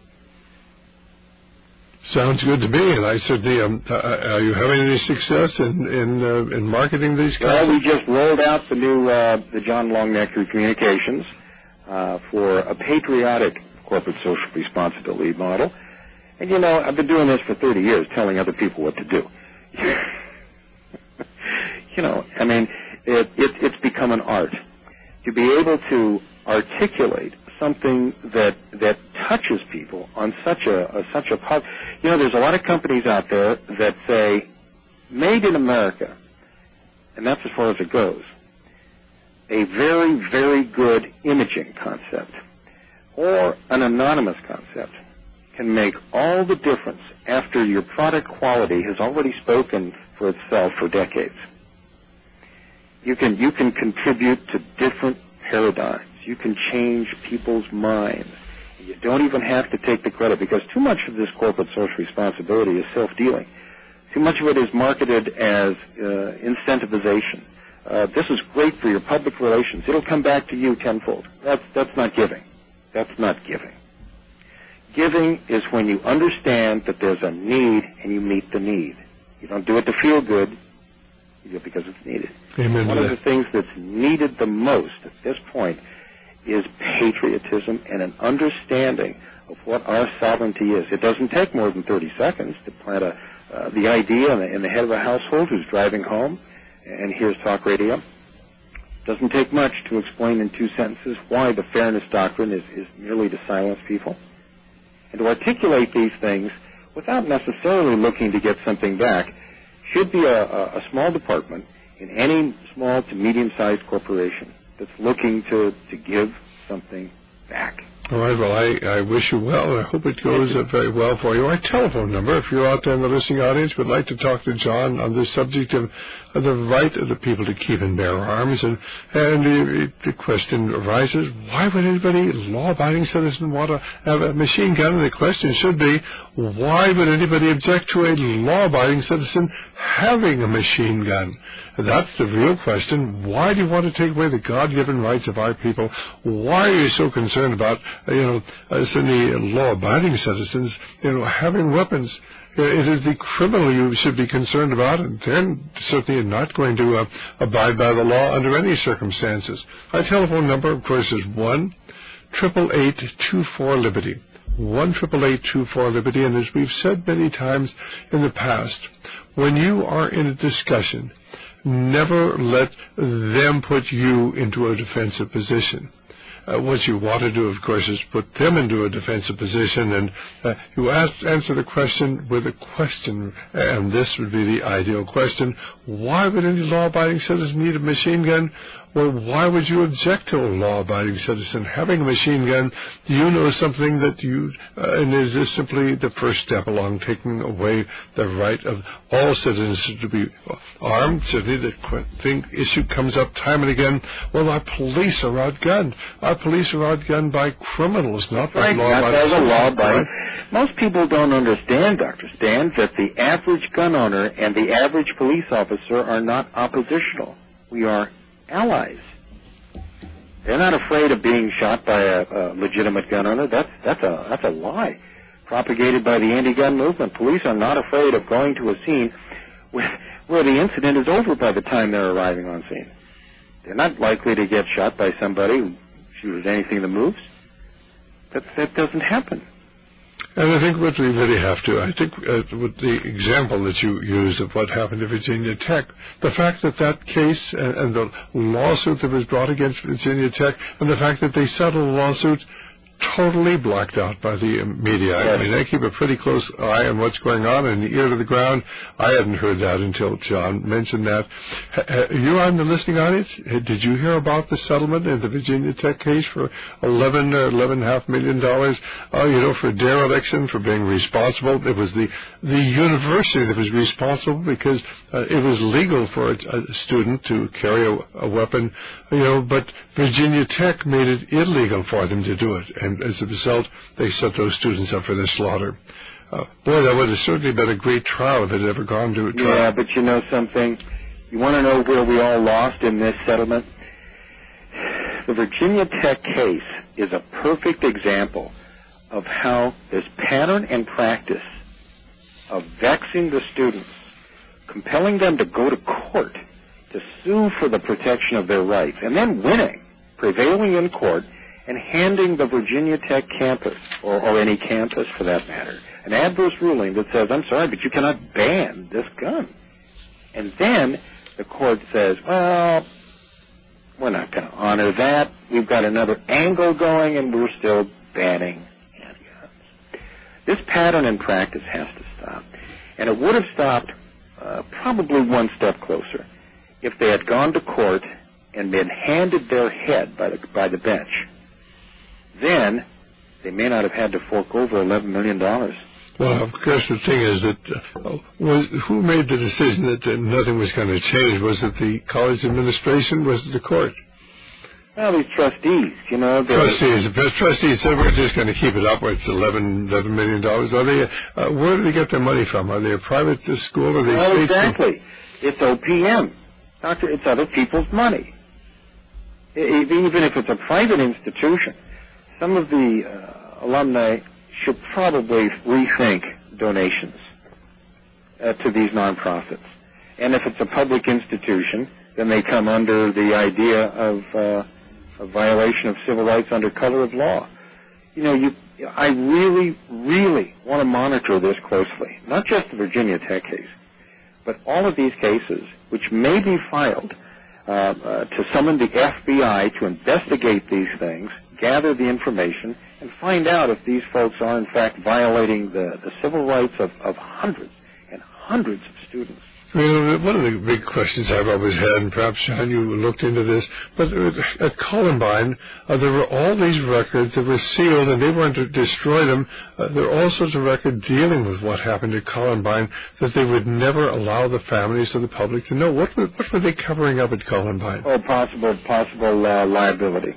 Sounds good to me, and I certainly are you having any success in marketing these concepts? Well, we just rolled out the new the John Longnecker Communications for a patriotic corporate social responsibility model. And, you know, I've been doing this for 30 years, telling other people what to do. You know, I mean, it's become an art. To be able to articulate something that touches people on such a you know, there's a lot of companies out there that say, made in America, and that's as far as it goes. A very, very good imaging concept or an anonymous concept can make all the difference after your product quality has already spoken for itself for decades. You can contribute to different paradigms. You can change people's minds. You don't even have to take the credit, because too much of this corporate social responsibility is self-dealing. Too much of it is marketed as incentivization. This is great for your public relations. It'll come back to you tenfold. That's not giving. That's not giving. Giving is when you understand that there's a need and you meet the need. You don't do it to feel good. You do it because it's needed. Amen. One of the things that's needed the most at this point is patriotism and an understanding of what our sovereignty is. It doesn't take more than 30 seconds to plant the idea in the head of a household who's driving home and hears talk radio. It doesn't take much to explain in 2 sentences why the fairness doctrine is merely to silence people. And to articulate these things without necessarily looking to get something back should be a small department in any small to medium-sized corporation that's looking to give something back. All right, well, I wish you well, and I hope it goes very well for you. Our telephone number, if you're out there in the listening audience, would like to talk to John on this subject of the right of the people to keep and bear arms. And the question arises, why would anybody, law-abiding citizen, want to have a machine gun? And the question should be, why would anybody object to a law-abiding citizen having a machine gun? That's the real question. Why do you want to take away the God-given rights of our people? Why are you so concerned about, certainly law-abiding citizens, having weapons? It is the criminal you should be concerned about, and they're certainly not going to abide by the law under any circumstances. Our telephone number, of course, is 1-888-24-LIBERTY. 1-888-24-LIBERTY. And as we've said many times in the past, when you are in a discussion, never let them put you into a defensive position. What you want to do, of course, is put them into a defensive position, and you answer the question with a question, and this would be the ideal question. Why would any law-abiding citizen need a machine gun? Well, why would you object to a law-abiding citizen having a machine gun? Do you know something that and is this simply the first step along taking away the right of all citizens to be armed? Certainly the issue comes up time and again. Well, our police are outgunned. Our police are outgunned by criminals, not by law-abiding citizens. Right? Most people don't understand, Dr. Stan, that the average gun owner and the average police officer are not oppositional. We are allies. They're not afraid of being shot by a legitimate gun owner. That's a lie propagated by the anti-gun movement. Police are not afraid of going to a scene where the incident is over by the time they're arriving on scene. They're not likely to get shot by somebody who shoots anything that moves. That doesn't happen. And I think what we really have to, I think with the example that you used of what happened to Virginia Tech, the fact that that case and the lawsuit that was brought against Virginia Tech, and the fact that they settled the lawsuit totally blocked out by the media. I mean, they keep a pretty close eye on what's going on and ear to the ground. I hadn't heard that until John mentioned that. You on the listening audience, did you hear about the settlement in the Virginia Tech case for $11.5 million? For dereliction, for being responsible. It was the university that was responsible because it was legal for a student to carry a weapon, but Virginia Tech made it illegal for them to do it. And as a result, they set those students up for their slaughter. Boy, that would have certainly been a great trial if it had ever gone to a trial. Yeah, but you know something? You want to know where we all lost in this settlement? The Virginia Tech case is a perfect example of how this pattern and practice of vexing the students, compelling them to go to court to sue for the protection of their rights, and then winning, prevailing in court, and handing the Virginia Tech campus, or any campus for that matter, an adverse ruling that says, I'm sorry, but you cannot ban this gun. And then the court says, well, we're not going to honor that. We've got another angle going, and we're still banning handguns. This pattern and practice has to stop. And it would have stopped probably one step closer if they had gone to court and been handed their head by the bench. Then they may not have had to fork over $11 million. Well, of course, the thing is that who made the decision that nothing was going to change? Was it the college administration? Was it the court? Well, these trustees, Trustees said we're just going to keep it up where it's $11 million. Are they? Where do they get their money from? Are they a private school? Or they exactly. It's OPM. It's other people's money. Even if it's a private institution, some of the alumni should probably rethink donations to these nonprofits. And if it's a public institution, then they come under the idea of a violation of civil rights under color of law. I really, really want to monitor this closely, not just the Virginia Tech case, but all of these cases which may be filed to summon the FBI to investigate these things, gather the information, and find out if these folks are in fact violating the civil rights of hundreds and hundreds of students. One of the big questions I've always had, and perhaps, John, you looked into this, but at Columbine, there were all these records that were sealed, and they weren't to destroy them. There were all sorts of records dealing with what happened at Columbine that they would never allow the families or the public to know. What were they covering up at Columbine? Oh, possible liability.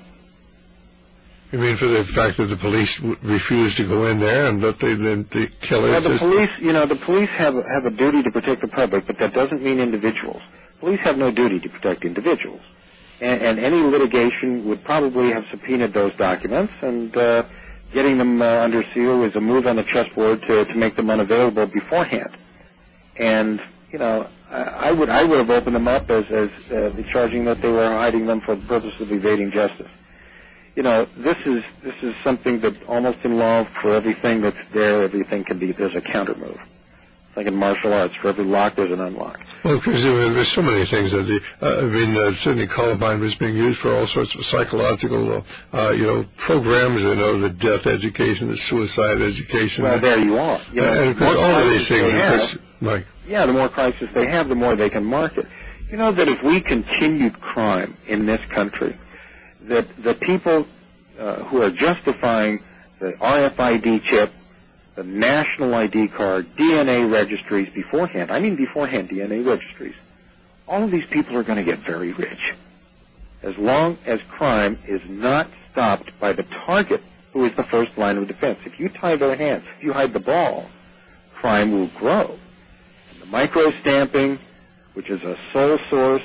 You mean for the fact that the police refused to go in there and that the killers... Well, the police have a duty to protect the public, but that doesn't mean individuals. Police have no duty to protect individuals. And any litigation would probably have subpoenaed those documents, and getting them under seal is a move on the chessboard to make them unavailable beforehand. And, I would have opened them up as charging that they were hiding them for the purpose of evading justice. This is something that almost in law, for everything that's there, there's a counter move. It's like in martial arts, for every lock, there's an unlock. Well, because there's so many things that certainly Columbine was being used for all sorts of psychological, programs, the death education, the suicide education. Well, there you are. And of course, all of these things, Mike. Yeah, the more crisis they have, the more they can market. You know that if we continued crime in this country, that the people who are justifying the RFID chip, the national ID card, DNA registries beforehand DNA registries, all of these people are going to get very rich. As long as crime is not stopped by the target, who is the first line of defense. If you tie their hands, if you hide the ball, crime will grow. And the micro-stamping, which is a sole source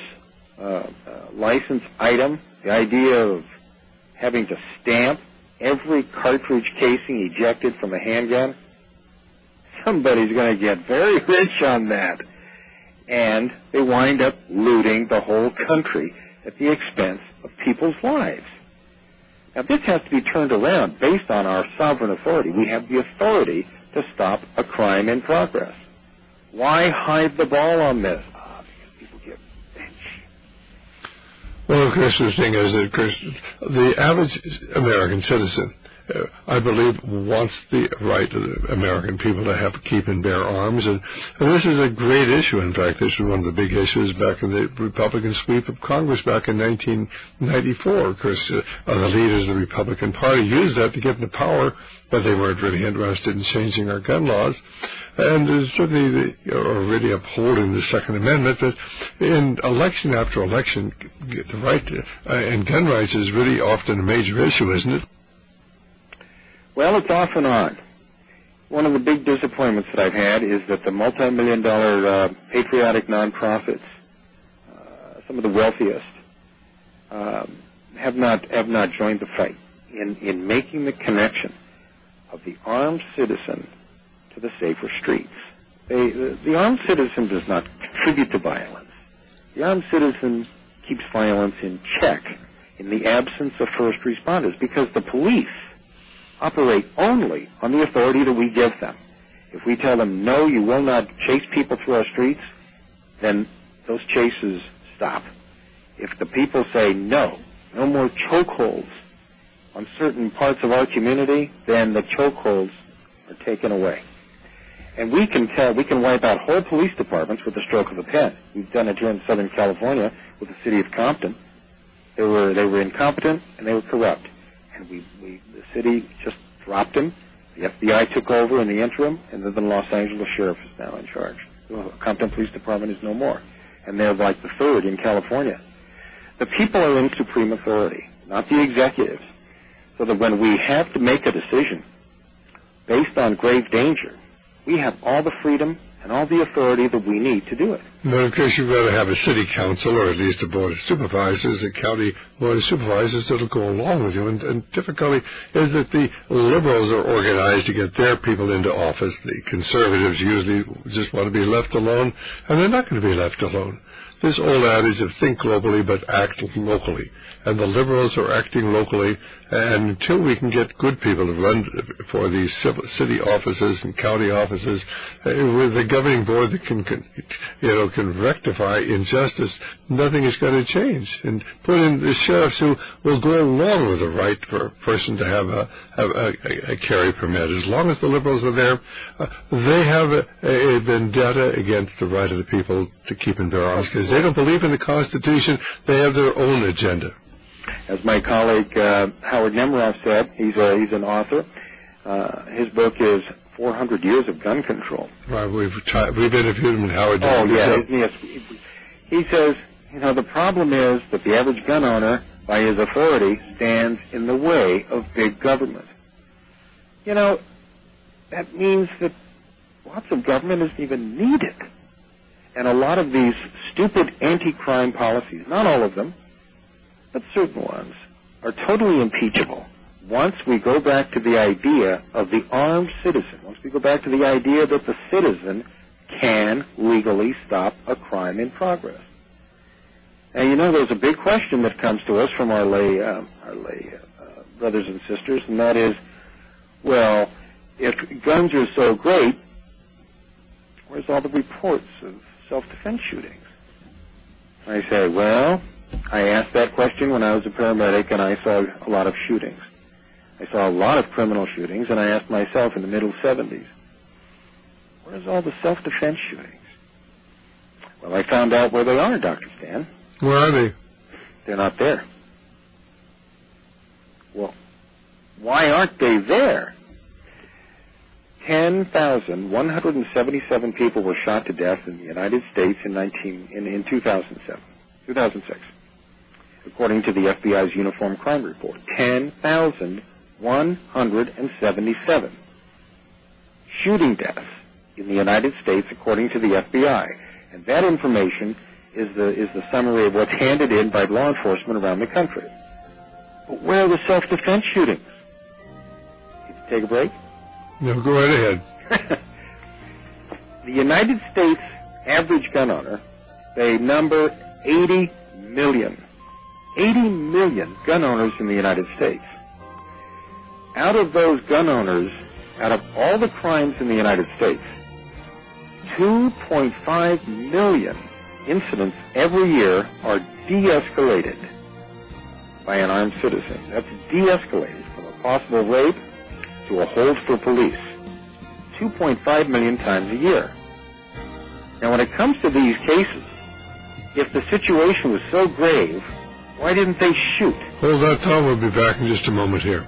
license item, the idea of having to stamp every cartridge casing ejected from a handgun, somebody's going to get very rich on that. And they wind up looting the whole country at the expense of people's lives. Now, this has to be turned around based on our sovereign authority. We have the authority to stop a crime in progress. Why hide the ball on this? Because people get bitch. Well, of course, the thing is that, Chris, the average American citizen, I believe, wants the right of the American people to keep and bear arms, and this is a great issue. In fact, this was one of the big issues back in the Republican sweep of Congress back in 1994. Of course, the leaders of the Republican Party used that to get into power, but they weren't really interested in changing our gun laws, and certainly they are really upholding the Second Amendment. But in election after election, the right and gun rights is really often a major issue, isn't it? Well, it's off and on. One of the big disappointments that I've had is that the multi-million-dollar patriotic nonprofits, some of the wealthiest, have not joined the fight in making the connection of the armed citizen to the safer streets. The armed citizen does not contribute to violence. The armed citizen keeps violence in check in the absence of first responders, because the police operate only on the authority that we give them. If we tell them, no, you will not chase people through our streets, then those chases stop. If the people say, no more chokeholds on certain parts of our community, then the chokeholds are taken away. And we can wipe out whole police departments with the stroke of a pen. We've done it here in Southern California with the city of Compton. They were incompetent and they were corrupt. And the city just dropped him. The FBI took over in the interim, and then the Los Angeles sheriff is now in charge. The Compton Police Department is no more. And they're like the third in California. The people are in supreme authority, not the executives. So that when we have to make a decision based on grave danger, we have all the freedom and all the authority that we need to do it. But of course, you've got to have a city council, or at least a board of supervisors, a county board of supervisors that'll go along with you. And difficulty is that the liberals are organized to get their people into office. The conservatives usually just want to be left alone, and they're not going to be left alone. This old adage of think globally but act locally. And the liberals are acting locally, and until we can get good people to run for these city offices and county offices, with a governing board that can rectify injustice, nothing is going to change. And put in the sheriffs who will go along with the right for a person to have a carry permit. As long as the liberals are there, they have a vendetta against the right of the people to keep and bear arms, because they don't believe in the Constitution. They have their own agenda. As my colleague Howard Nemeroff said, he's an author. His book is 400 Years of Gun Control. Right, we've interviewed him, and Howard. Oh yeah, he says, the problem is that the average gun owner, by his authority, stands in the way of big government. That means that lots of government isn't even needed, and a lot of these stupid anti-crime policies, not all of them, but certain ones, are totally impeachable once we go back to the idea of the armed citizen, once we go back to the idea that the citizen can legally stop a crime in progress. And there's a big question that comes to us from our lay brothers and sisters, and that is, well, if guns are so great, where's all the reports of self-defense shootings? I say, well, I asked that question when I was a paramedic, and I saw a lot of shootings. I saw a lot of criminal shootings, and I asked myself in the middle 70s, where's all the self-defense shootings? Well, I found out where they are, Dr. Stan. Where are they? They're not there. Well, why aren't they there? 10,177 people were shot to death in the United States in 2006, according to the FBI's Uniform Crime Report. 10,177 shooting deaths in the United States, according to the FBI. And that information is the summary of what's handed in by law enforcement around the country. But where are the self-defense shootings? Need to take a break? No, go right ahead. The United States average gun owner, they number 80 million. 80 million gun owners in the United States. Out of those gun owners, out of all the crimes in the United States, 2.5 million incidents every year are de-escalated by an armed citizen. That's de-escalated from a possible rape to a hold for police. 2.5 million times a year. Now, when it comes to these cases, if the situation was so grave, why didn't they shoot? Hold that thought. We'll be back in just a moment here.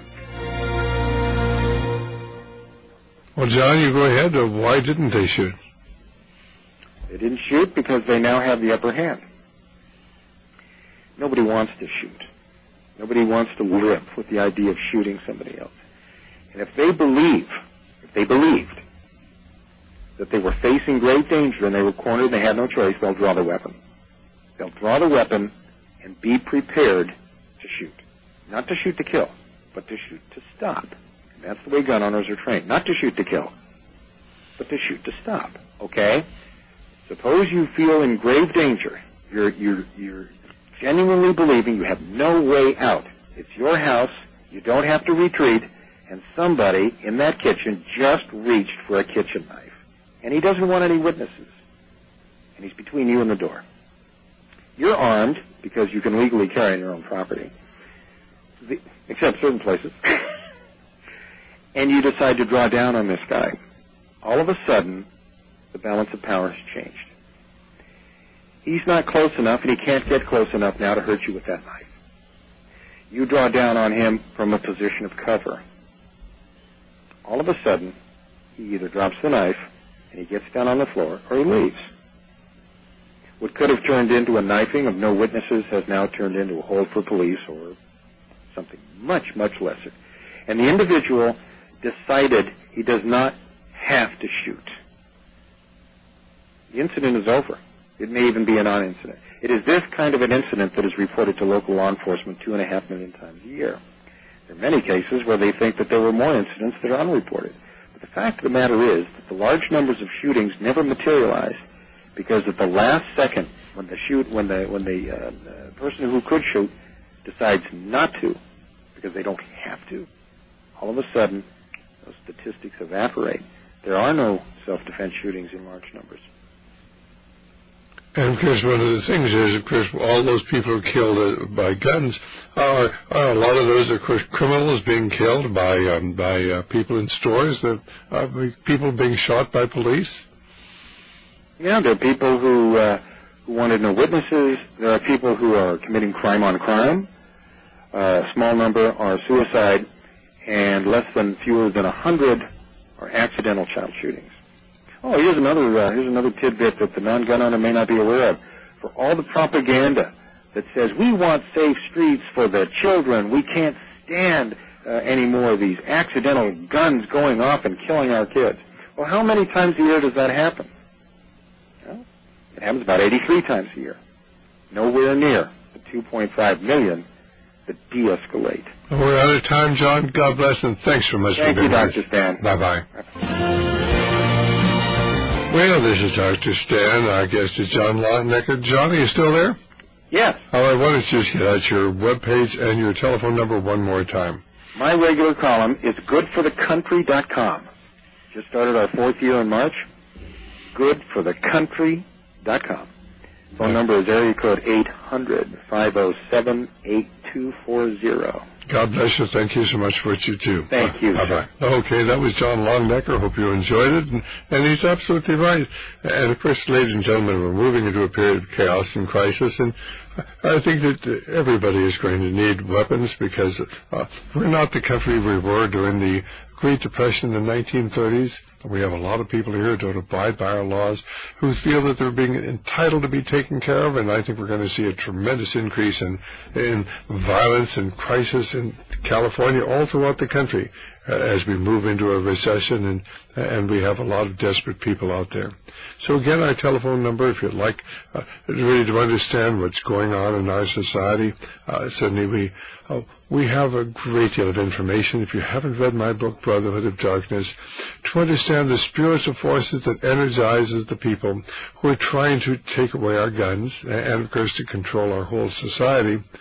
Well, John, you go ahead. Why didn't they shoot? They didn't shoot because they now have the upper hand. Nobody wants to shoot. Nobody wants to live with the idea of shooting somebody else. And if they believed that they were facing great danger and they were cornered and they had no choice, they'll draw the weapon. They'll draw the weapon and be prepared to shoot. Not to shoot to kill, but to shoot to stop. And that's the way gun owners are trained. Not to shoot to kill, but to shoot to stop. Okay? Suppose you feel in grave danger. You're genuinely believing you have no way out. It's your house. You don't have to retreat. And somebody in that kitchen just reached for a kitchen knife. And he doesn't want any witnesses. And he's between you and the door. You're armed because you can legally carry on your own property, except certain places. And you decide to draw down on this guy. All of a sudden, the balance of power has changed. He's not close enough, and he can't get close enough now to hurt you with that knife. You draw down on him from a position of cover. All of a sudden, he either drops the knife and he gets down on the floor, or he leaves. What could have turned into a knifing of no witnesses has now turned into a hold for police or something much, much lesser. And the individual decided he does not have to shoot. The incident is over. It may even be a non-incident. It is this kind of an incident that is reported to local law enforcement 2.5 million times a year. There are many cases where they think that there were more incidents that are unreported. But the fact of the matter is that the large numbers of shootings never materialize because at the last second, when the person who could shoot decides not to, because they don't have to, all of a sudden those statistics evaporate. There are no self-defense shootings in large numbers. And, of course, one of the things is, of course, all those people who are killed by guns are a lot of those, of course, criminals being killed by people in stores, people being shot by police. Yeah, there are people who wanted no witnesses. There are people who are committing crime on crime. A small number are suicide, and fewer than 100 are accidental child shootings. Oh, here's another tidbit that the non-gun owner may not be aware of. For all the propaganda that says we want safe streets for the children, we can't stand any more of these accidental guns going off and killing our kids. Well, how many times a year does that happen? Well, it happens about 83 times a year. Nowhere near the 2.5 million that de-escalate. Well, we're out of time, John. God bless, and thanks so much for being with us. Thank you, Dr. Stan. Bye-bye. Well, this is Dr. Stan. Our guest is John Longenecker. John, are you still there? Yes. All right, why don't you just get out your webpage and your telephone number one more time. My regular column is goodforthecountry.com. Just started our 4th year in March. Goodforthecountry.com. Phone number is area code 800-507-8240. God bless you. Thank you so much for what you do. Thank you. Bye-bye. Okay, that was John Longenecker. Hope you enjoyed it. And he's absolutely right. And, of course, ladies and gentlemen, we're moving into a period of chaos and crisis. And I think that everybody is going to need weapons because we're not the country we were during the Great Depression in the 1930s. We have a lot of people here who don't abide by our laws, who feel that they're being entitled to be taken care of, and I think we're going to see a tremendous increase in violence and crisis in California, all throughout the country, as we move into a recession, and we have a lot of desperate people out there. So again, our telephone number, if you'd like really to understand what's going on in our society, certainly we have a great deal of information. If you haven't read my book, Brotherhood of Darkness, to understand the spiritual forces that energizes the people who are trying to take away our guns and, of course, to control our whole society,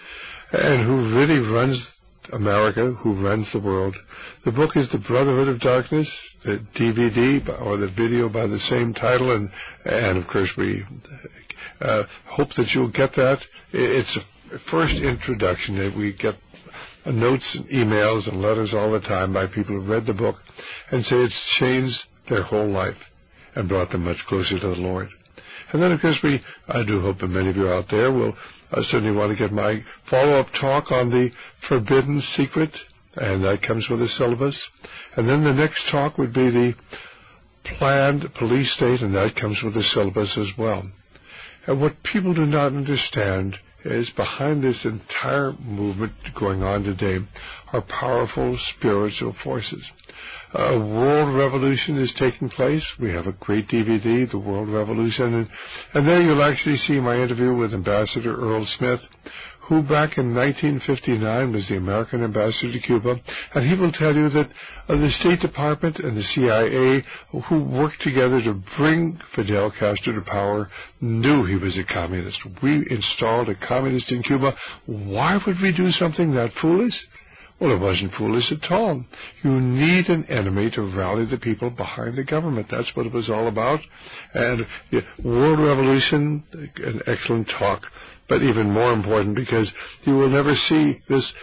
and who really runs America, who runs the world. The book is The Brotherhood of Darkness, the DVD or the video by the same title, and of course we hope that you'll get that. It's a first introduction that we get notes and emails and letters all the time by people who read the book and say it's changed their whole life and brought them much closer to the Lord. And then, of course, I do hope that many of you out there will certainly want to get my follow-up talk on the forbidden secret, and that comes with a syllabus. And then the next talk would be the planned police state, and that comes with a syllabus as well. And what people do not understand is behind this entire movement going on today are powerful spiritual forces. A world revolution is taking place. We have a great DVD, The World Revolution, and there you'll actually see my interview with Ambassador Earl Smith, who back in 1959 was the American ambassador to Cuba, and he will tell you that the State Department and the CIA, who worked together to bring Fidel Castro to power, knew he was a communist. We installed a communist in Cuba. Why would we do something that foolish? Well, it wasn't foolish at all. You need an enemy to rally the people behind the government. That's what it was all about. And World Revolution, an excellent talk, but even more important because you will never see this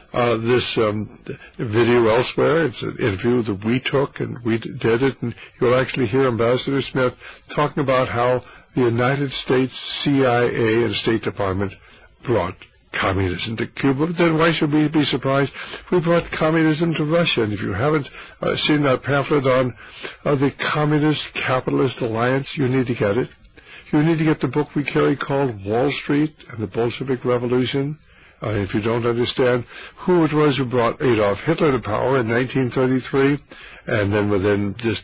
video elsewhere. It's an interview that we took and we did it, and you'll actually hear Ambassador Smith talking about how the United States CIA and State Department brought communism to Cuba. Then why should we be surprised? We brought communism to Russia, and if you haven't seen that pamphlet on the Communist Capitalist Alliance, you need to get it. You need to get the book we carry called Wall Street and the Bolshevik Revolution. If you don't understand who it was who brought Adolf Hitler to power in 1933, and then within just,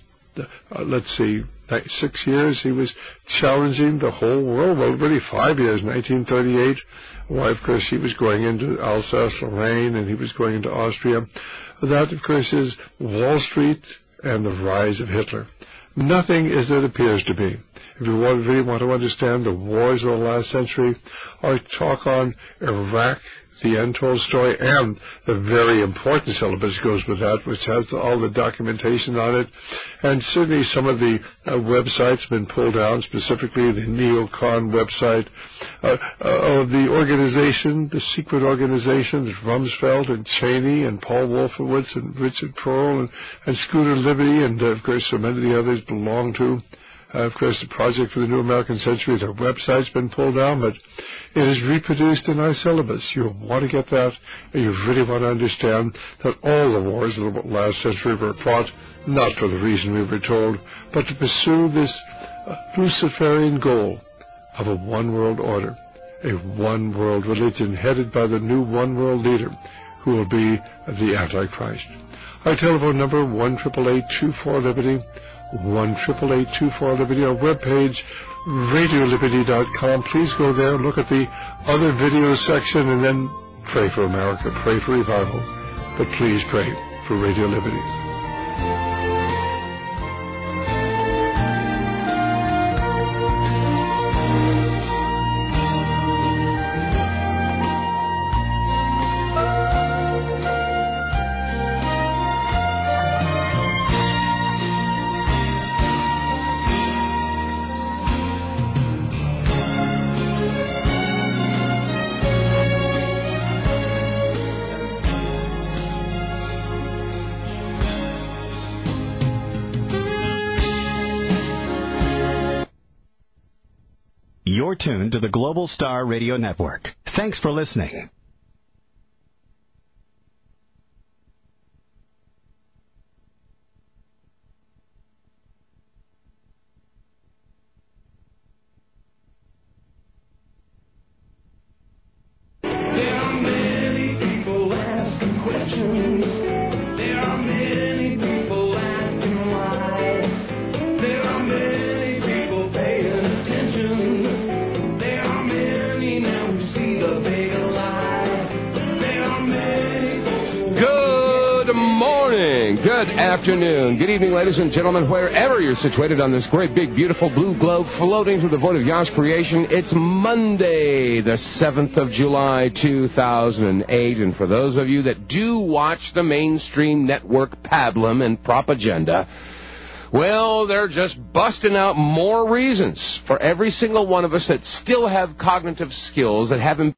6 years, he was challenging the whole world. Well, really 5 years, 1938. Why, of course, he was going into Alsace-Lorraine, and he was going into Austria. That, of course, is Wall Street and the rise of Hitler. Nothing as it appears to be. If you really want to understand the wars of the last century, our talk on Iraq, the untold story, and the very important syllabus goes with that, which has all the documentation on it. And certainly some of the websites have been pulled down, specifically the Neocon website of the organization, the secret organization that Rumsfeld and Cheney and Paul Wolfowitz and Richard Pearl and Scooter Libby and, of course, so many of the others belong to. Of course, the Project for the New American Century, their website's been pulled down, but it is reproduced in our syllabus. You want to get that, and you really want to understand that all the wars of the last century were fought not for the reason we were told, but to pursue this Luciferian goal of a one-world order, a one-world religion headed by the new one-world leader, who will be the Antichrist. Our telephone number, 1-888-24-LIBERTY, 1-888-24-LIBERTY. Our webpage, RadioLiberty.com. Please go there, look at the other video section, and then pray for America, pray for revival. But please pray for Radio Liberty. You're tuned to the Global Star Radio Network. Thanks for listening. morning, good afternoon, good evening, ladies and gentlemen, wherever you're situated on this great, big, beautiful blue globe floating through the void of Yah's creation. It's Monday, the 7th of July, 2008, and for those of you that do watch the mainstream network pablum and propaganda, well, they're just busting out more reasons for every single one of us that still have cognitive skills that haven't